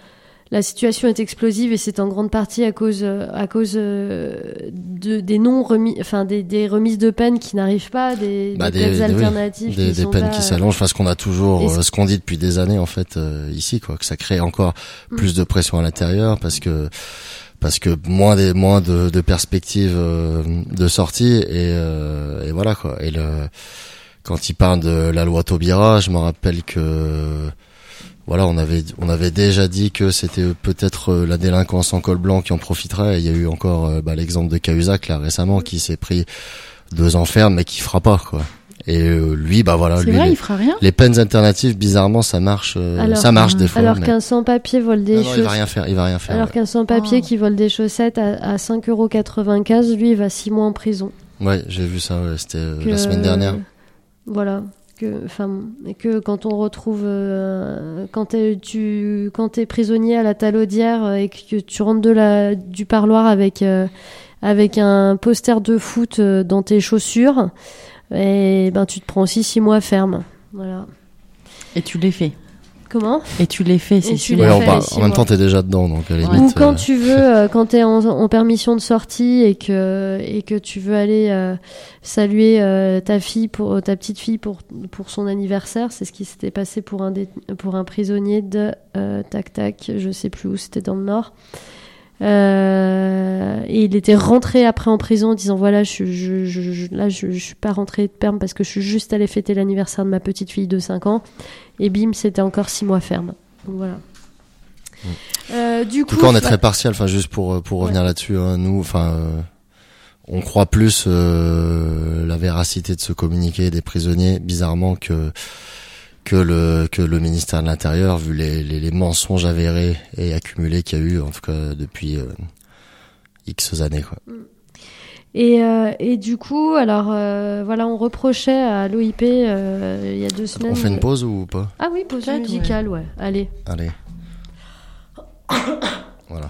la situation est explosive et c'est en grande partie à cause à cause de des non remis enfin des, des remises de peine qui n'arrivent pas, des, bah des, des des alternatives oui, des, qui des sont peines là, qui s'allongent, enfin ce qu'on a toujours et euh, ce qu'on dit depuis des années en fait euh, ici quoi, que ça crée encore mm. plus de pression à l'intérieur parce que parce que moins des moins de, de perspectives euh, de sortie et euh, et voilà quoi. Et le quand il parle de la loi Taubira, je me rappelle que voilà, on avait on avait déjà dit que c'était peut-être la délinquance en col blanc qui en profiterait. Et il y a eu encore bah, l'exemple de Cahuzac là récemment qui s'est pris deux ans ferme mais qui fera pas quoi. Et euh, lui bah voilà, c'est lui vrai, les, il fera rien. Les peines alternatives bizarrement ça marche euh, alors, ça marche des fois. Alors mais... qu'un sans-papier vole des chaussettes. Il va rien faire, il va rien faire. Alors ouais. qu'un sans-papier oh. qui vole des chaussettes à, à cinq euros quatre-vingt-quinze, lui il va six mois en prison. Ouais, j'ai vu ça, ouais, c'était euh, que, la semaine dernière. Voilà. Que, enfin, et que quand on retrouve, euh, quand t'es, tu, quand t'es prisonnier à la Talaudière et que tu rentres de la, du parloir avec, euh, avec un poster de foot dans tes chaussures, et ben tu te prends aussi six mois ferme. Voilà. Et tu les fais. Comment ? Et tu les fais, c'est sûr. Ouais, bah, en même temps, t'es déjà dedans, donc à la limite. Ou quand euh... tu veux, euh, quand t'es en, en permission de sortie et que et que tu veux aller euh, saluer euh, ta fille pour ta petite fille pour pour son anniversaire, c'est ce qui s'était passé pour un dé, pour un prisonnier de euh, tac tac, je sais plus où, c'était dans le Nord. Euh, et il était rentré après en prison en disant voilà je, je, je, je là je, je suis pas rentré de perme parce que je suis juste allé fêter l'anniversaire de ma petite fille de cinq ans et bim c'était encore six mois ferme, donc voilà. mmh. euh, du coup en tout cas on est très partial, enfin juste pour pour revenir ouais. là-dessus hein, nous enfin euh, on croit plus euh, la véracité de ce communiqué des prisonniers bizarrement que que le que le ministère de l'Intérieur, vu les, les les mensonges avérés et accumulés qu'il y a eu en tout cas depuis euh, X années quoi. Et euh, et du coup alors euh, voilà on reprochait à l'O I P euh, il y a deux semaines. On fait une pause ou pas ? Ah oui, pause musicale ouais. ouais. Allez. Allez. Voilà.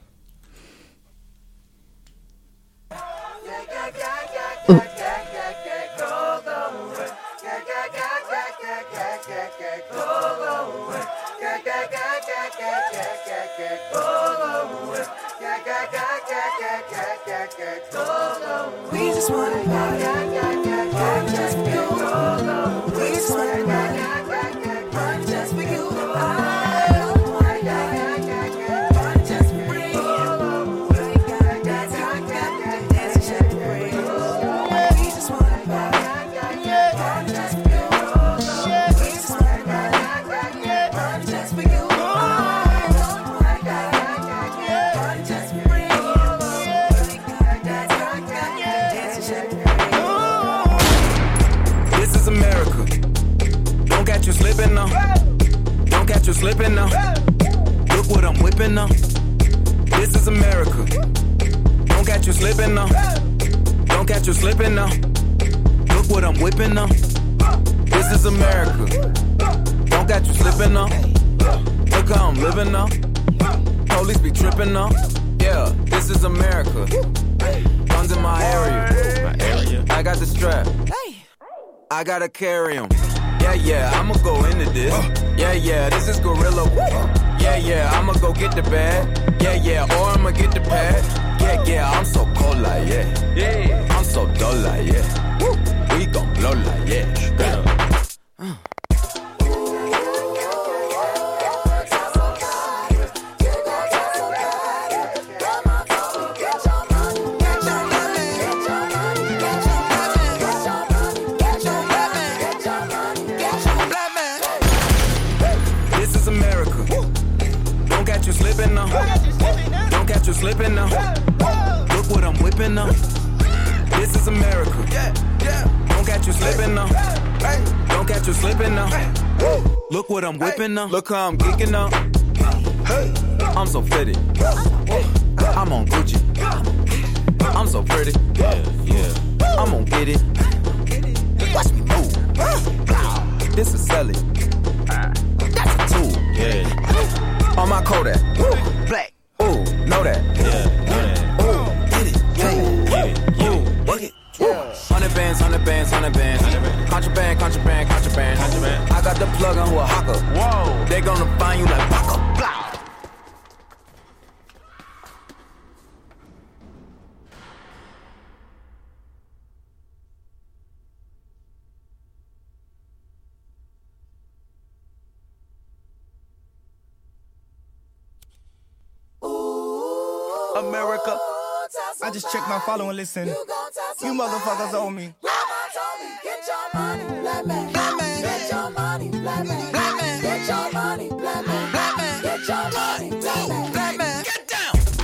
Oh. We just wanna party, just for you. We just wanna party, just for you. Just for you. That's how I got that's a shit for you. We just wanna party, just for you. We just wanna party, just for you. You slipping now, don't catch you slipping now. Look what I'm whipping now. This is America. Don't catch you slipping now, don't catch you slipping now. Look what I'm whipping now. This is America. Don't catch you slipping now. Look how I'm living now. Police be tripping now. Yeah, this is America. Guns in my area. My area. I got the strap. I gotta carry 'em. Yeah, yeah, I'ma go into this. Yeah, yeah, this is gorilla. Yeah, yeah, I'ma go get the bag. Yeah, yeah, or I'ma get the pad. Yeah, yeah, I'm so cold like yeah. Yeah, I'm so dull like yeah. We gon' blow like yeah. Uh. Slipping now, don't catch you slipping now. Look what I'm whipping now. This is America. Don't catch you slipping now. Don't catch you slipping now. Look what I'm whipping now. Look how I'm kicking now. I'm so fitted. I'm on Gucci. I'm so pretty. Yeah, yeah. I'm gonna get it. Watch me move. This is Sally. That's a tool. Yeah. On my Kodak, Woo. Black, ooh, know that, yeah, know that, ooh, get it, get it, get it, get it, work it, hundred bands, hundred bands, hundred bands, contraband, contraband, contraband, contraband. I got the plug on who a hawker, whoa, they gonna find you like Paco, blah. America. I just checked my follow and listen. You motherfuckers owe me. Get your money, black man. Black man. Get your money, black man. Black man. Get your money, black man. Black man. Get your money, black man. Black man. Get down.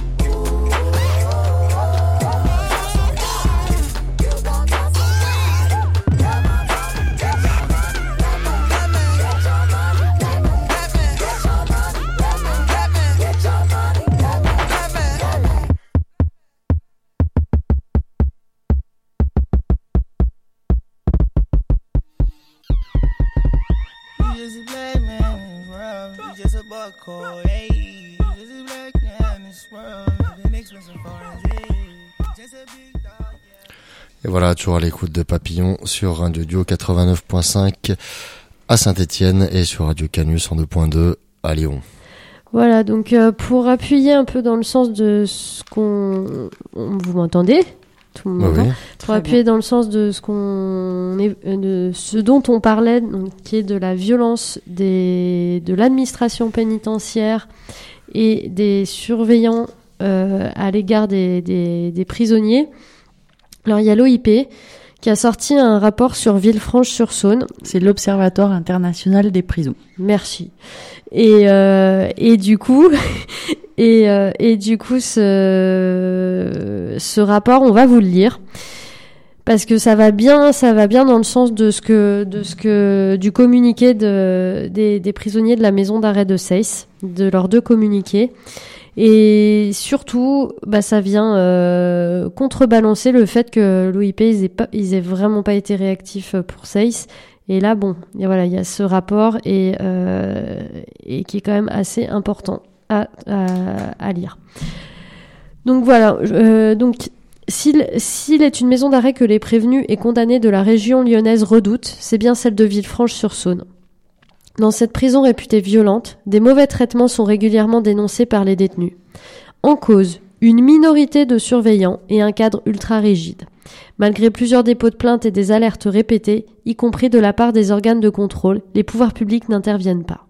Et voilà, toujours à l'écoute de Papillon sur Radio Duo quatre-vingt-neuf point cinq à Saint-Étienne et sur Radio Canus cent deux point deux à Lyon. Voilà, donc euh, pour appuyer un peu dans le sens de ce qu'on... Vous m'entendez ? Tout le monde oui, oui. Pour appuyer bien dans le sens de ce qu'on est, de ce dont on parlait, donc, qui est de la violence des, de l'administration pénitentiaire et des surveillants euh, à l'égard des, des, des prisonniers. Alors il y a l'O I P qui a sorti un rapport sur Villefranche-sur-Saône. C'est l'Observatoire international des prisons. Merci. Et euh, et du coup et euh, et du coup ce ce rapport, on va vous le lire parce que ça va bien, ça va bien dans le sens de ce que de ce que du communiqué de des des prisonniers de la maison d'arrêt de Seyss, de leurs deux communiqués. Et surtout, bah, ça vient euh, contrebalancer le fait que l'O I P, ils aient, pas, ils aient vraiment pas été réactifs pour Seyss. Et là, bon, et voilà, il y a ce rapport et, euh, et qui est quand même assez important à, à, à lire. Donc voilà, euh, donc s'il, s'il est une maison d'arrêt que les prévenus et condamnés de la région lyonnaise redoutent, c'est bien celle de Villefranche-sur-Saône. Dans cette prison réputée violente, des mauvais traitements sont régulièrement dénoncés par les détenus. En cause, une minorité de surveillants et un cadre ultra rigide. Malgré plusieurs dépôts de plaintes et des alertes répétées, y compris de la part des organes de contrôle, les pouvoirs publics n'interviennent pas.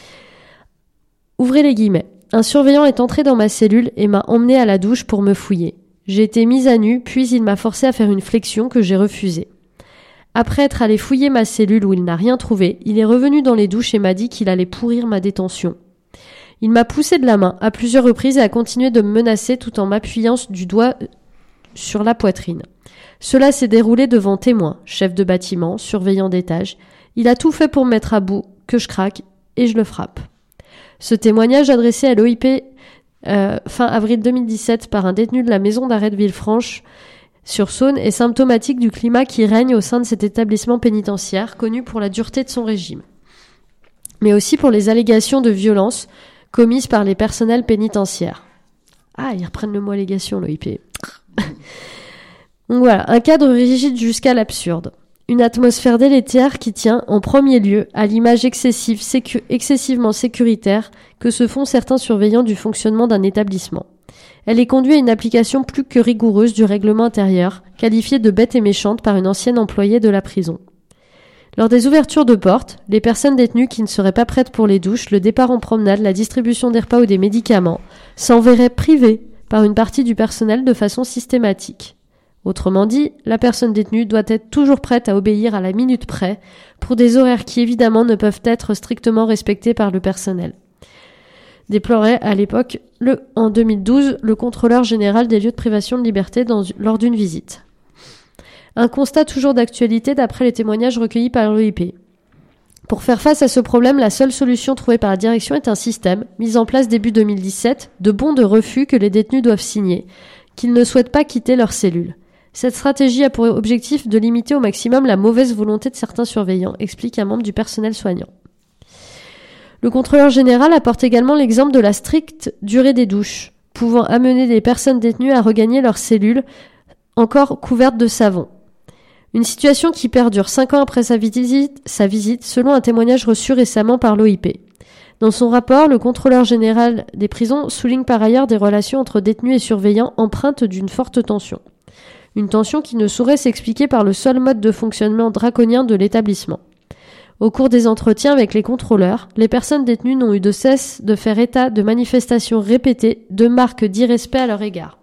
Ouvrez les guillemets. Un surveillant est entré dans ma cellule et m'a emmené à la douche pour me fouiller. J'ai été mise à nu, puis il m'a forcé à faire une flexion que j'ai refusée. Après être allé fouiller ma cellule où il n'a rien trouvé, il est revenu dans les douches et m'a dit qu'il allait pourrir ma détention. Il m'a poussé de la main à plusieurs reprises et a continué de me menacer tout en m'appuyant du doigt sur la poitrine. Cela s'est déroulé devant témoins, chef de bâtiment, surveillant d'étage. Il a tout fait pour me mettre à bout, que je craque et je le frappe. Ce témoignage adressé à l'O I P euh, fin avril deux mille dix-sept par un détenu de la maison d'arrêt de Villefranche sur Saône est symptomatique du climat qui règne au sein de cet établissement pénitentiaire, connu pour la dureté de son régime, mais aussi pour les allégations de violence commises par les personnels pénitentiaires. Ah, ils reprennent le mot allégation, l'O I P. Donc voilà, un cadre rigide jusqu'à l'absurde. Une atmosphère délétère qui tient, en premier lieu, à l'image excessive, sécu- excessivement sécuritaire que se font certains surveillants du fonctionnement d'un établissement. Elle est conduite à une application plus que rigoureuse du règlement intérieur, qualifiée de bête et méchante par une ancienne employée de la prison. Lors des ouvertures de portes, les personnes détenues qui ne seraient pas prêtes pour les douches, le départ en promenade, la distribution des repas ou des médicaments, s'en verraient privées par une partie du personnel de façon systématique. Autrement dit, la personne détenue doit être toujours prête à obéir à la minute près, pour des horaires qui évidemment ne peuvent être strictement respectés par le personnel. Déplorait à l'époque, le, en deux mille douze, le contrôleur général des lieux de privation de liberté dans, lors d'une visite. Un constat toujours d'actualité d'après les témoignages recueillis par l'O I P. Pour faire face à ce problème, la seule solution trouvée par la direction est un système, mis en place début deux mille dix-sept, de bons de refus que les détenus doivent signer, qu'ils ne souhaitent pas quitter leur cellule. Cette stratégie a pour objectif de limiter au maximum la mauvaise volonté de certains surveillants, explique un membre du personnel soignant. Le contrôleur général apporte également l'exemple de la stricte durée des douches, pouvant amener des personnes détenues à regagner leur cellule encore couvertes de savon. Une situation qui perdure cinq ans après sa visite, sa visite, selon un témoignage reçu récemment par l'O I P. Dans son rapport, le contrôleur général des prisons souligne par ailleurs des relations entre détenus et surveillants empreintes d'une forte tension. Une tension qui ne saurait s'expliquer par le seul mode de fonctionnement draconien de l'établissement. Au cours des entretiens avec les contrôleurs, les personnes détenues n'ont eu de cesse de faire état de manifestations répétées de marques d'irrespect à leur égard.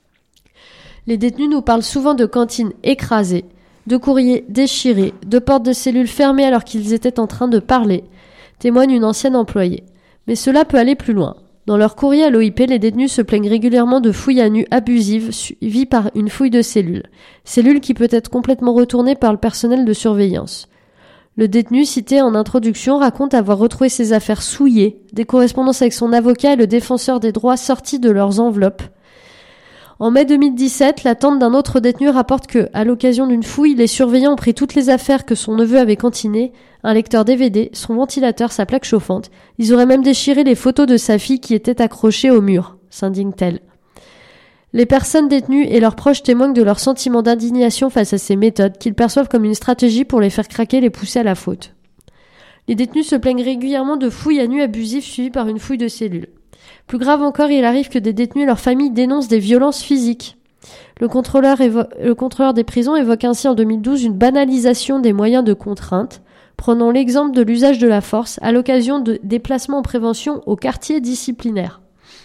Les détenus nous parlent souvent de cantines écrasées, de courriers déchirés, de portes de cellules fermées alors qu'ils étaient en train de parler, témoigne une ancienne employée. Mais cela peut aller plus loin. Dans leur courrier à l'O I P, les détenus se plaignent régulièrement de fouilles à nu abusives suivies par une fouille de cellules. Cellule qui peut être complètement retournée par le personnel de surveillance. Le détenu, cité en introduction, raconte avoir retrouvé ses affaires souillées, des correspondances avec son avocat et le défenseur des droits sorties de leurs enveloppes. En mai deux mille dix-sept, la tante d'un autre détenu rapporte que, à l'occasion d'une fouille, les surveillants ont pris toutes les affaires que son neveu avait cantinées, un lecteur D V D, son ventilateur, sa plaque chauffante. Ils auraient même déchiré les photos de sa fille qui étaient accrochées au mur, s'indigne-t-elle. Les personnes détenues et leurs proches témoignent de leur sentiment d'indignation face à ces méthodes qu'ils perçoivent comme une stratégie pour les faire craquer et les pousser à la faute. Les détenus se plaignent régulièrement de fouilles à nu abusives suivies par une fouille de cellules. Plus grave encore, il arrive que des détenus et leurs familles dénoncent des violences physiques. Le contrôleur, évo- le contrôleur des prisons évoque ainsi en deux mille douze une banalisation des moyens de contrainte, prenant l'exemple de l'usage de la force à l'occasion de déplacements en prévention au quartier disciplinaire.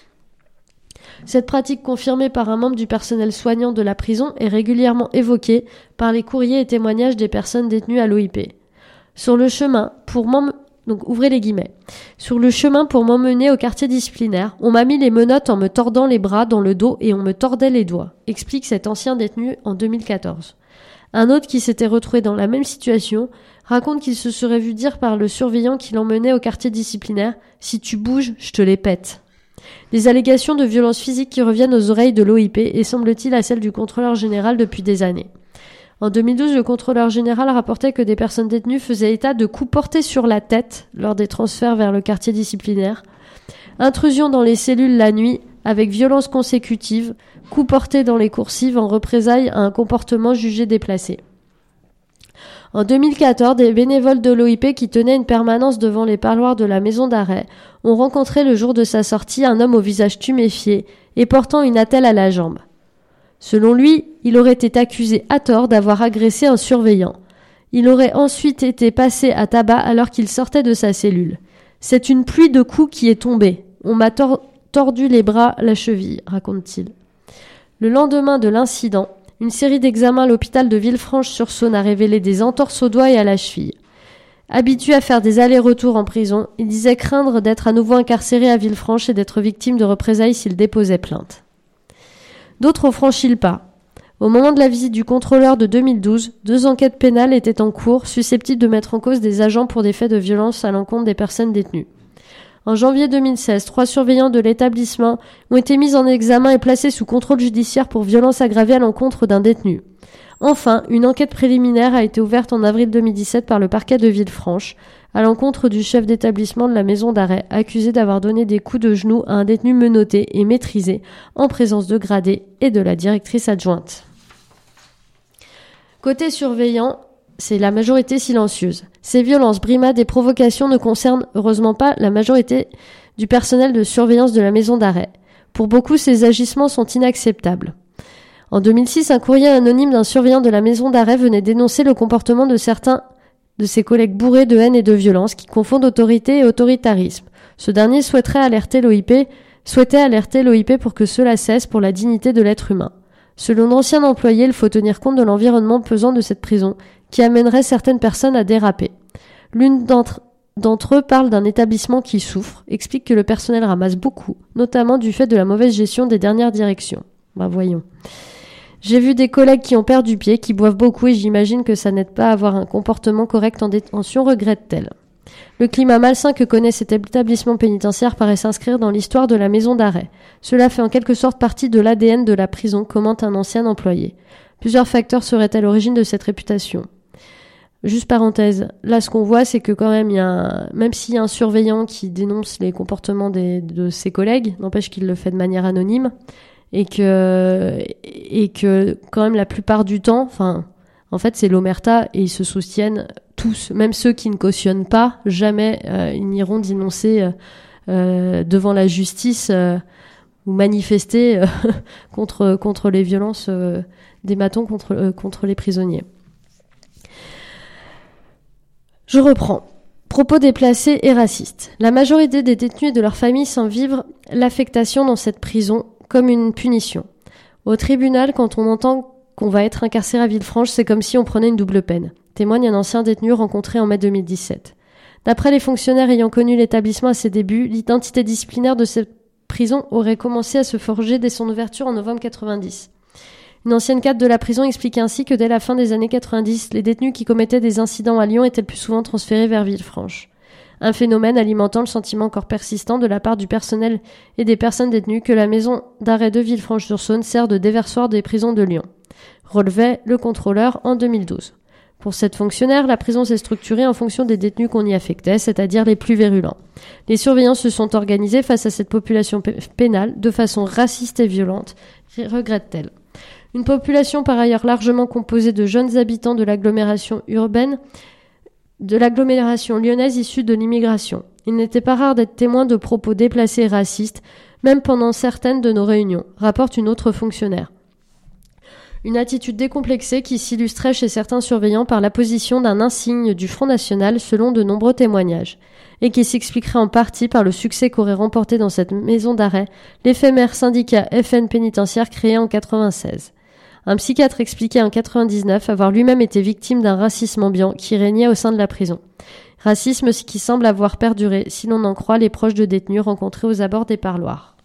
Cette pratique confirmée par un membre du personnel soignant de la prison est régulièrement évoquée par les courriers et témoignages des personnes détenues à l'O I P. Sur le chemin, pour m'em... Donc, ouvrez les guillemets. Sur le chemin pour m'emmener au quartier disciplinaire, on m'a mis les menottes en me tordant les bras dans le dos et on me tordait les doigts, explique cet ancien détenu en deux mille quatorze. Un autre qui s'était retrouvé dans la même situation raconte qu'il se serait vu dire par le surveillant qui l'emmenait au quartier disciplinaire « Si tu bouges, je te les pète ». Les allégations de violences physiques qui reviennent aux oreilles de l'O I P et semble-t-il à celles du contrôleur général depuis des années. En deux mille douze, le contrôleur général rapportait que des personnes détenues faisaient état de coups portés sur la tête lors des transferts vers le quartier disciplinaire, intrusion dans les cellules la nuit avec violence consécutive, coups portés dans les coursives en représailles à un comportement jugé déplacé. En deux mille quatorze, des bénévoles de l'O I P qui tenaient une permanence devant les parloirs de la maison d'arrêt ont rencontré le jour de sa sortie un homme au visage tuméfié et portant une attelle à la jambe. Selon lui, il aurait été accusé à tort d'avoir agressé un surveillant. Il aurait ensuite été passé à tabac alors qu'il sortait de sa cellule. C'est une pluie de coups qui est tombée. On m'a tor- tordu les bras, la cheville, raconte-t-il. Le lendemain de l'incident, une série d'examens à l'hôpital de Villefranche-sur-Saône a révélé des entorses aux doigts et à la cheville. Habitué à faire des allers-retours en prison, il disait craindre d'être à nouveau incarcéré à Villefranche et d'être victime de représailles s'il déposait plainte. D'autres ont franchi le pas. Au moment de la visite du contrôleur de deux mille douze, deux enquêtes pénales étaient en cours, susceptibles de mettre en cause des agents pour des faits de violence à l'encontre des personnes détenues. En janvier deux mille seize, trois surveillants de l'établissement ont été mis en examen et placés sous contrôle judiciaire pour violence aggravée à l'encontre d'un détenu. Enfin, une enquête préliminaire a été ouverte en avril deux mille dix-sept par le parquet de Villefranche à l'encontre du chef d'établissement de la maison d'arrêt, accusé d'avoir donné des coups de genou à un détenu menotté et maîtrisé en présence de gradés et de la directrice adjointe. Côté surveillant, c'est la majorité silencieuse. Ces violences, brimades et provocations ne concernent heureusement pas la majorité du personnel de surveillance de la maison d'arrêt. Pour beaucoup, ces agissements sont inacceptables. En deux mille six, un courrier anonyme d'un surveillant de la maison d'arrêt venait dénoncer le comportement de certains de ses collègues bourrés de haine et de violence qui confondent autorité et autoritarisme. Ce dernier souhaiterait alerter l'O I P, souhaitait alerter l'O I P pour que cela cesse pour la dignité de l'être humain. Selon d'anciens employés, il faut tenir compte de l'environnement pesant de cette prison qui amènerait certaines personnes à déraper. L'une d'entre, d'entre eux parle d'un établissement qui souffre, explique que le personnel ramasse beaucoup, notamment du fait de la mauvaise gestion des dernières directions. Bah voyons. J'ai vu des collègues qui ont perdu pied, qui boivent beaucoup et j'imagine que ça n'aide pas à avoir un comportement correct en détention, regrette-t-elle. Le climat malsain que connaît cet établissement pénitentiaire paraît s'inscrire dans l'histoire de la maison d'arrêt. Cela fait en quelque sorte partie de l'A D N de la prison, commente un ancien employé. Plusieurs facteurs seraient à l'origine de cette réputation. Juste parenthèse, là ce qu'on voit c'est que quand même, il y a un, même s'il y a un surveillant qui dénonce les comportements des, de ses collègues, n'empêche qu'il le fait de manière anonyme, et que, et que quand même la plupart du temps, enfin, en fait c'est l'omerta et ils se soutiennent tous, même ceux qui ne cautionnent pas, jamais euh, ils n'iront dénoncer euh, euh, devant la justice euh, ou manifester euh, contre, contre les violences euh, des matons contre, euh, contre les prisonniers. Je reprends. Propos déplacés et racistes. La majorité des détenus et de leurs familles semblent vivre l'affectation dans cette prison comme une punition. Au tribunal, quand on entend qu'on va être incarcéré à Villefranche, c'est comme si on prenait une double peine, témoigne un ancien détenu rencontré en mai deux mille dix-sept. D'après les fonctionnaires ayant connu l'établissement à ses débuts, l'identité disciplinaire de cette prison aurait commencé à se forger dès son ouverture en novembre quatre-vingt-dix. Une ancienne cadre de la prison explique ainsi que dès la fin des années quatre-vingt-dix, les détenus qui commettaient des incidents à Lyon étaient le plus souvent transférés vers Villefranche. Un phénomène alimentant le sentiment encore persistant de la part du personnel et des personnes détenues que la maison d'arrêt de Villefranche-sur-Saône sert de déversoir des prisons de Lyon, relevait le contrôleur en deux mille douze. Pour cette fonctionnaire, la prison s'est structurée en fonction des détenus qu'on y affectait, c'est-à-dire les plus virulents. Les surveillants se sont organisés face à cette population p- pénale de façon raciste et violente, regrette-t-elle. Une population par ailleurs largement composée de jeunes habitants de l'agglomération urbaine, de l'agglomération lyonnaise issue de l'immigration. Il n'était pas rare d'être témoin de propos déplacés et racistes, même pendant certaines de nos réunions, rapporte une autre fonctionnaire. Une attitude décomplexée qui s'illustrait chez certains surveillants par la position d'un insigne du Front National selon de nombreux témoignages, et qui s'expliquerait en partie par le succès qu'aurait remporté dans cette maison d'arrêt l'éphémère syndicat F N pénitentiaire créé en quatre-vingt-seize. Un psychiatre expliquait en quatre-vingt-dix-neuf avoir lui-même été victime d'un racisme ambiant qui régnait au sein de la prison. Racisme qui semble avoir perduré, si l'on en croit les proches de détenus rencontrés aux abords des parloirs.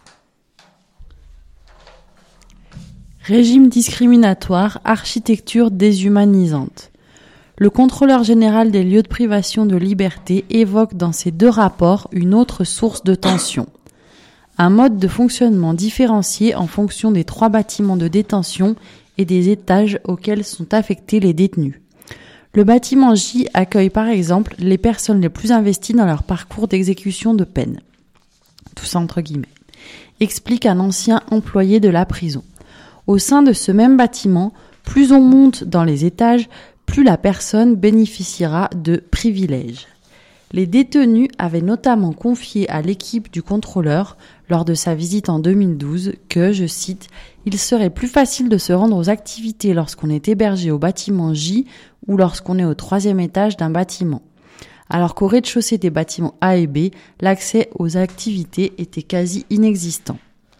Régime discriminatoire, architecture déshumanisante. Le contrôleur général des lieux de privation de liberté évoque dans ces deux rapports une autre source de tension. Un mode de fonctionnement différencié en fonction des trois bâtiments de détention et des étages auxquels sont affectés les détenus. Le bâtiment J accueille par exemple les personnes les plus investies dans leur parcours d'exécution de peine. Tout ça entre guillemets. Explique un ancien employé de la prison. Au sein de ce même bâtiment, plus on monte dans les étages, plus la personne bénéficiera de privilèges. Les détenus avaient notamment confié à l'équipe du contrôleur, lors de sa visite en deux mille douze, que, je cite, « il serait plus facile de se rendre aux activités lorsqu'on est hébergé au bâtiment J ou lorsqu'on est au troisième étage d'un bâtiment. » Alors qu'au rez-de-chaussée des bâtiments A et B, l'accès aux activités était quasi inexistant.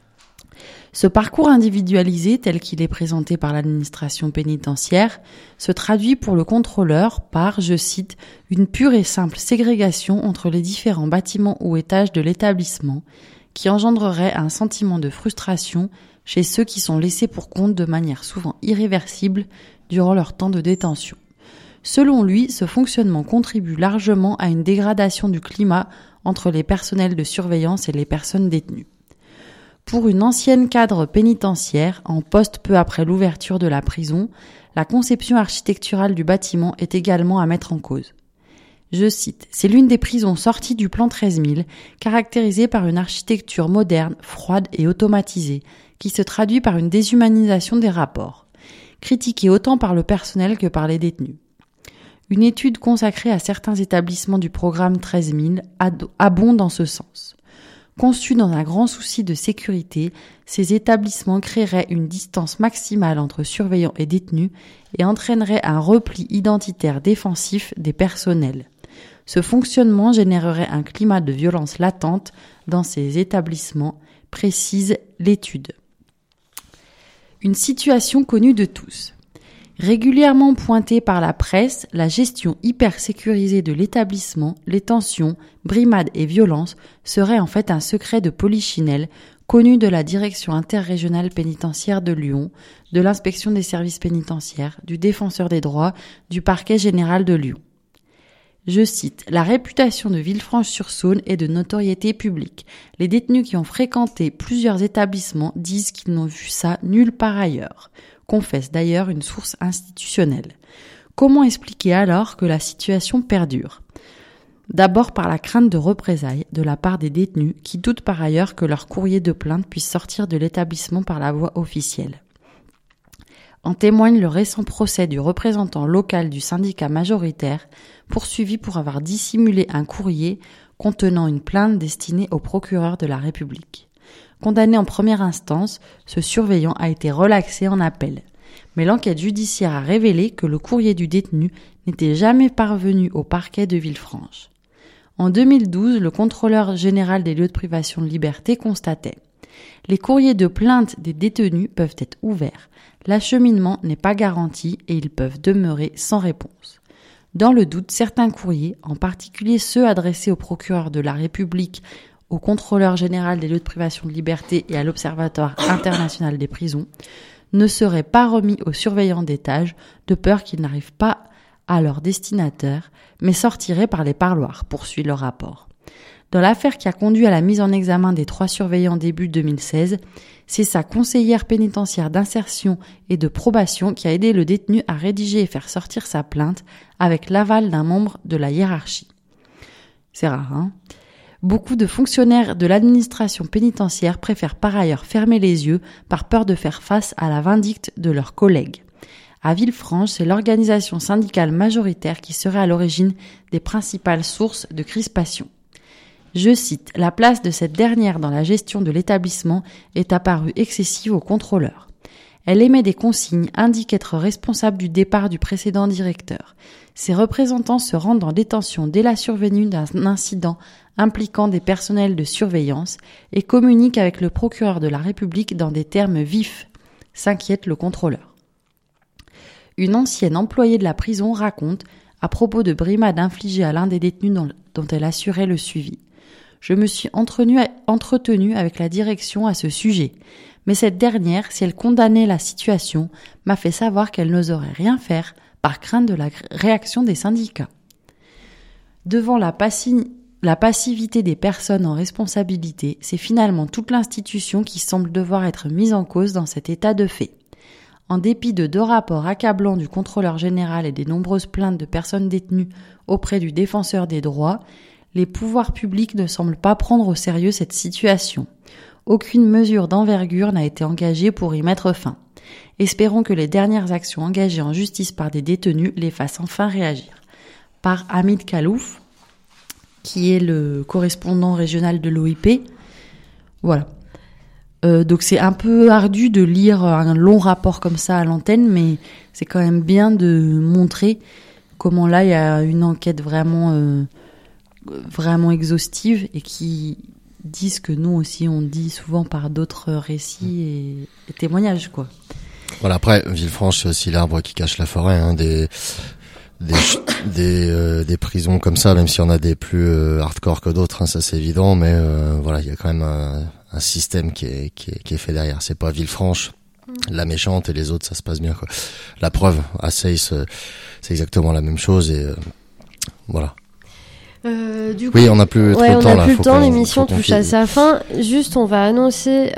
Ce parcours individualisé, tel qu'il est présenté par l'administration pénitentiaire, se traduit pour le contrôleur par, je cite, « une pure et simple ségrégation entre les différents bâtiments ou étages de l'établissement, qui engendrerait un sentiment de frustration chez ceux qui sont laissés pour compte de manière souvent irréversible durant leur temps de détention. » Selon lui, ce fonctionnement contribue largement à une dégradation du climat entre les personnels de surveillance et les personnes détenues. Pour une ancienne cadre pénitentiaire, en poste peu après l'ouverture de la prison, la conception architecturale du bâtiment est également à mettre en cause. Je cite, « C'est l'une des prisons sorties du plan treize mille, caractérisée par une architecture moderne, froide et automatisée, qui se traduit par une déshumanisation des rapports, critiquée autant par le personnel que par les détenus. Une étude consacrée à certains établissements du programme treize mille abonde dans ce sens. Conçus dans un grand souci de sécurité, ces établissements créeraient une distance maximale entre surveillants et détenus et entraîneraient un repli identitaire défensif des personnels. Ce fonctionnement générerait un climat de violence latente dans ces établissements, précise l'étude. Une situation connue de tous. Régulièrement pointée par la presse, la gestion hyper sécurisée de l'établissement, les tensions, brimades et violences seraient en fait un secret de polichinelle connu de la direction interrégionale pénitentiaire de Lyon, de l'inspection des services pénitentiaires, du défenseur des droits, du parquet général de Lyon. Je cite, « La réputation de Villefranche-sur-Saône est de notoriété publique. Les détenus qui ont fréquenté plusieurs établissements disent qu'ils n'ont vu ça nulle part ailleurs. » Confesse d'ailleurs une source institutionnelle. Comment expliquer alors que la situation perdure ? D'abord par la crainte de représailles de la part des détenus qui doutent par ailleurs que leur courrier de plainte puisse sortir de l'établissement par la voie officielle. En témoigne le récent procès du représentant local du syndicat majoritaire poursuivi pour avoir dissimulé un courrier contenant une plainte destinée au procureur de la République. Condamné en première instance, ce surveillant a été relaxé en appel. Mais l'enquête judiciaire a révélé que le courrier du détenu n'était jamais parvenu au parquet de Villefranche. En deux mille douze, le contrôleur général des lieux de privation de liberté constatait « Les courriers de plainte des détenus peuvent être ouverts. L'acheminement n'est pas garanti et ils peuvent demeurer sans réponse. Dans le doute, certains courriers, en particulier ceux adressés au procureur de la République, au contrôleur général des lieux de privation de liberté et à l'Observatoire international des prisons, ne seraient pas remis aux surveillants d'étage de peur qu'ils n'arrivent pas à leur destinataire, mais sortiraient par les parloirs, poursuit le rapport. Dans l'affaire qui a conduit à la mise en examen des trois surveillants début deux mille seize, c'est sa conseillère pénitentiaire d'insertion et de probation qui a aidé le détenu à rédiger et faire sortir sa plainte avec l'aval d'un membre de la hiérarchie. C'est rare, hein ? Beaucoup de fonctionnaires de l'administration pénitentiaire préfèrent par ailleurs fermer les yeux par peur de faire face à la vindicte de leurs collègues. À Villefranche, c'est l'organisation syndicale majoritaire qui serait à l'origine des principales sources de crispation. Je cite, « La place de cette dernière dans la gestion de l'établissement est apparue excessive au contrôleur. Elle émet des consignes, indique être responsable du départ du précédent directeur. Ses représentants se rendent en détention dès la survenue d'un incident impliquant des personnels de surveillance et communiquent avec le procureur de la République dans des termes vifs, s'inquiète le contrôleur. » Une ancienne employée de la prison raconte, à propos de brimades infligées à l'un des détenus dont, dont elle assurait le suivi. Je me suis entretenue avec la direction à ce sujet, mais cette dernière, si elle condamnait la situation, m'a fait savoir qu'elle n'oserait rien faire par crainte de la réaction des syndicats. Devant la, passi- la passivité des personnes en responsabilité, c'est finalement toute l'institution qui semble devoir être mise en cause dans cet état de fait. En dépit de deux rapports accablants du contrôleur général et des nombreuses plaintes de personnes détenues auprès du défenseur des droits, les pouvoirs publics ne semblent pas prendre au sérieux cette situation. Aucune mesure d'envergure n'a été engagée pour y mettre fin. Espérons que les dernières actions engagées en justice par des détenus les fassent enfin réagir. Par Hamid Khalouf, qui est le correspondant régional de l'O I P. Voilà. Euh, donc c'est un peu ardu de lire un long rapport comme ça à l'antenne, mais c'est quand même bien de montrer comment là il y a une enquête vraiment... Euh, vraiment exhaustive et qui disent que nous aussi on dit souvent par d'autres récits et, et témoignages, quoi. Voilà, après Villefranche c'est aussi l'arbre qui cache la forêt, hein, des des des, euh, des prisons comme ça, même si on a des plus euh, hardcore que d'autres, hein, ça c'est évident, mais euh, voilà, il y a quand même un, un système qui est, qui est qui est fait derrière. C'est pas Villefranche la méchante et les autres ça se passe bien, quoi. La preuve à Seyss, c'est exactement la même chose et euh, voilà. Euh, du coup, oui, on n'a plus trop ouais, le temps. On n'a plus le temps. L'émission touche à sa fin. Juste, on va annoncer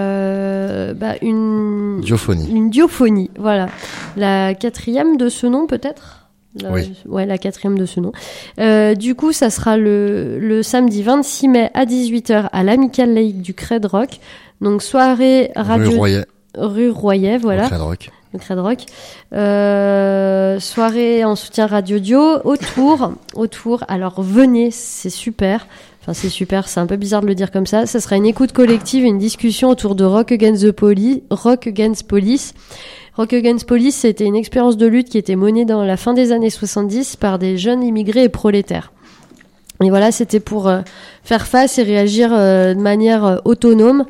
euh, bah, une diophonie. Une diophonie. Voilà, la quatrième de ce nom, peut-être. La, oui. Ouais, la quatrième de ce nom. Euh, du coup, ça sera le, le samedi vingt-six mai à dix-huit heures à l'Amicale Laïque du Crède Rock. Donc soirée radio. Rue Royer. Rue Royer, voilà. Crède Rock. Le Crède Rock. Euh, soirée en soutien Radio Dio, autour, autour. Alors venez, c'est super. Enfin, c'est super, c'est un peu bizarre de le dire comme ça. Ça sera une écoute collective et une discussion autour de Rock Against the Police. Rock Against Police. Rock Against Police, c'était une expérience de lutte qui était menée dans la fin des années soixante-dix par des jeunes immigrés et prolétaires. Et voilà, c'était pour euh, faire face et réagir euh, de manière euh, autonome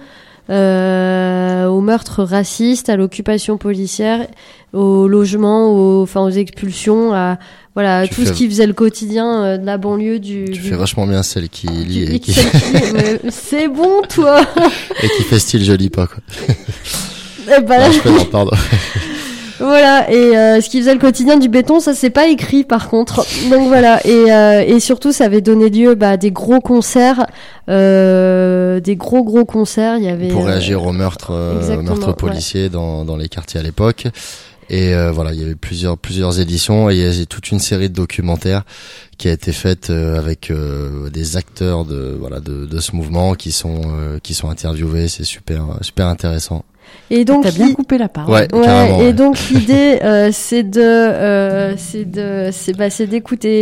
Euh, aux meurtres racistes, à l'occupation policière, au logement, aux, enfin aux expulsions, à voilà tu tout fais... ce qui faisait le quotidien euh, de la banlieue du. Tu du... fais vachement bien celle qui lit du... et qui. C'est bon, toi. Et qui fait style je lis pas, quoi. Et bah, non, je peux, non, pardon. Voilà, et euh, ce qui faisait le quotidien du béton, ça c'est pas écrit par contre. Donc voilà, et, euh, et surtout ça avait donné lieu bah, à des gros concerts, euh, des gros gros concerts. Il y avait pour euh, réagir au meurtre, euh, meurtre policier ouais. dans dans les quartiers à l'époque. Et euh, voilà, il y avait plusieurs plusieurs éditions et il y a toute une série de documentaires qui a été faite euh, avec euh, des acteurs de voilà de de ce mouvement qui sont euh, qui sont interviewés. C'est super super intéressant. Et donc, t'as bien coupé la parole. Ouais, ouais, carrément. Et ouais. donc l'idée, euh, c'est de, euh, c'est de, c'est bah, c'est d'écouter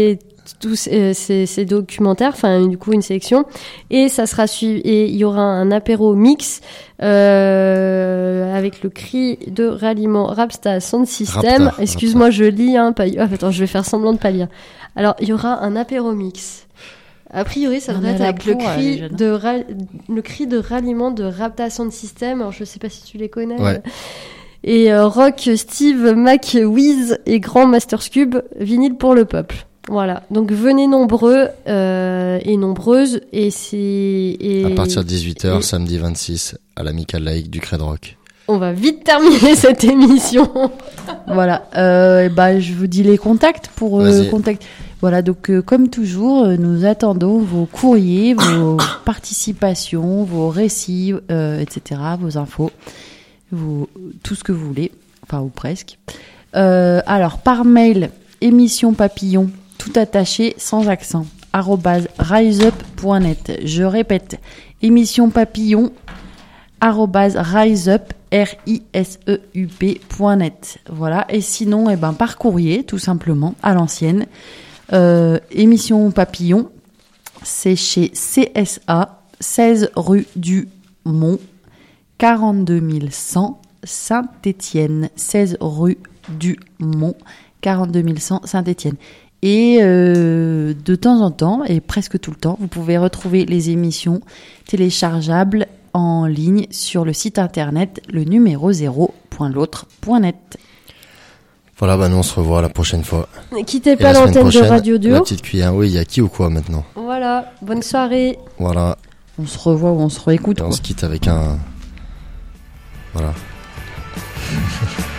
tous ces, ces, ces documentaires, enfin du coup une sélection, et ça sera suivi, et il y aura un apéro mix euh, avec le cri de ralliement Rapta Sound System. Rapta, Excuse-moi, Rapta. je lis, hein, pas... oh, attends, je vais faire semblant de pas lire. Alors il y aura un apéro mix. A priori, ça devrait être avec le cri de ra... le cri de ralliement de Rapta Sound System. Alors je sais pas si tu les connais. Ouais. Et euh, Rock, Steve, Mac, Wiz et Grand Master Cube, vinyle pour le peuple. Voilà, donc venez nombreux euh, et nombreuses. Et c'est et, À partir de dix-huit heures, et... samedi vingt-six, à l'Amicale Laïque du Crède Rock. On va vite terminer cette émission. Voilà, euh, et bah, je vous dis les contacts pour euh, contact. Voilà, donc euh, comme toujours, euh, nous attendons vos courriers, vos participations, vos récits, euh, et cetera, vos infos, vos, tout ce que vous voulez, enfin ou presque. Euh, alors par mail, émission papillon, tout attaché, sans accent, arobase riseup point net. Je répète, émission papillon, arobase riseup, R I S E U P point net. Voilà, et sinon, eh ben, par courrier, tout simplement, à l'ancienne. Euh, émission Papillon, c'est chez C S A, seize rue du Mont, quarante-deux mille cent, Saint-Étienne. seize rue du Mont, quarante-deux mille cent, Saint-Étienne. Et euh, de temps en temps, et presque tout le temps, vous pouvez retrouver les émissions téléchargeables en ligne sur le site internet le numéro zéro point l'autre point net. Voilà, bah nous on se revoit la prochaine fois. Ne quittez Et pas la semaine l'antenne de prochaine, Radio Duo. La petite cuillère, oui, il y a qui ou quoi maintenant. Voilà, bonne soirée. Voilà. On se revoit ou on se réécoute. Et on quoi. se quitte avec un... Voilà.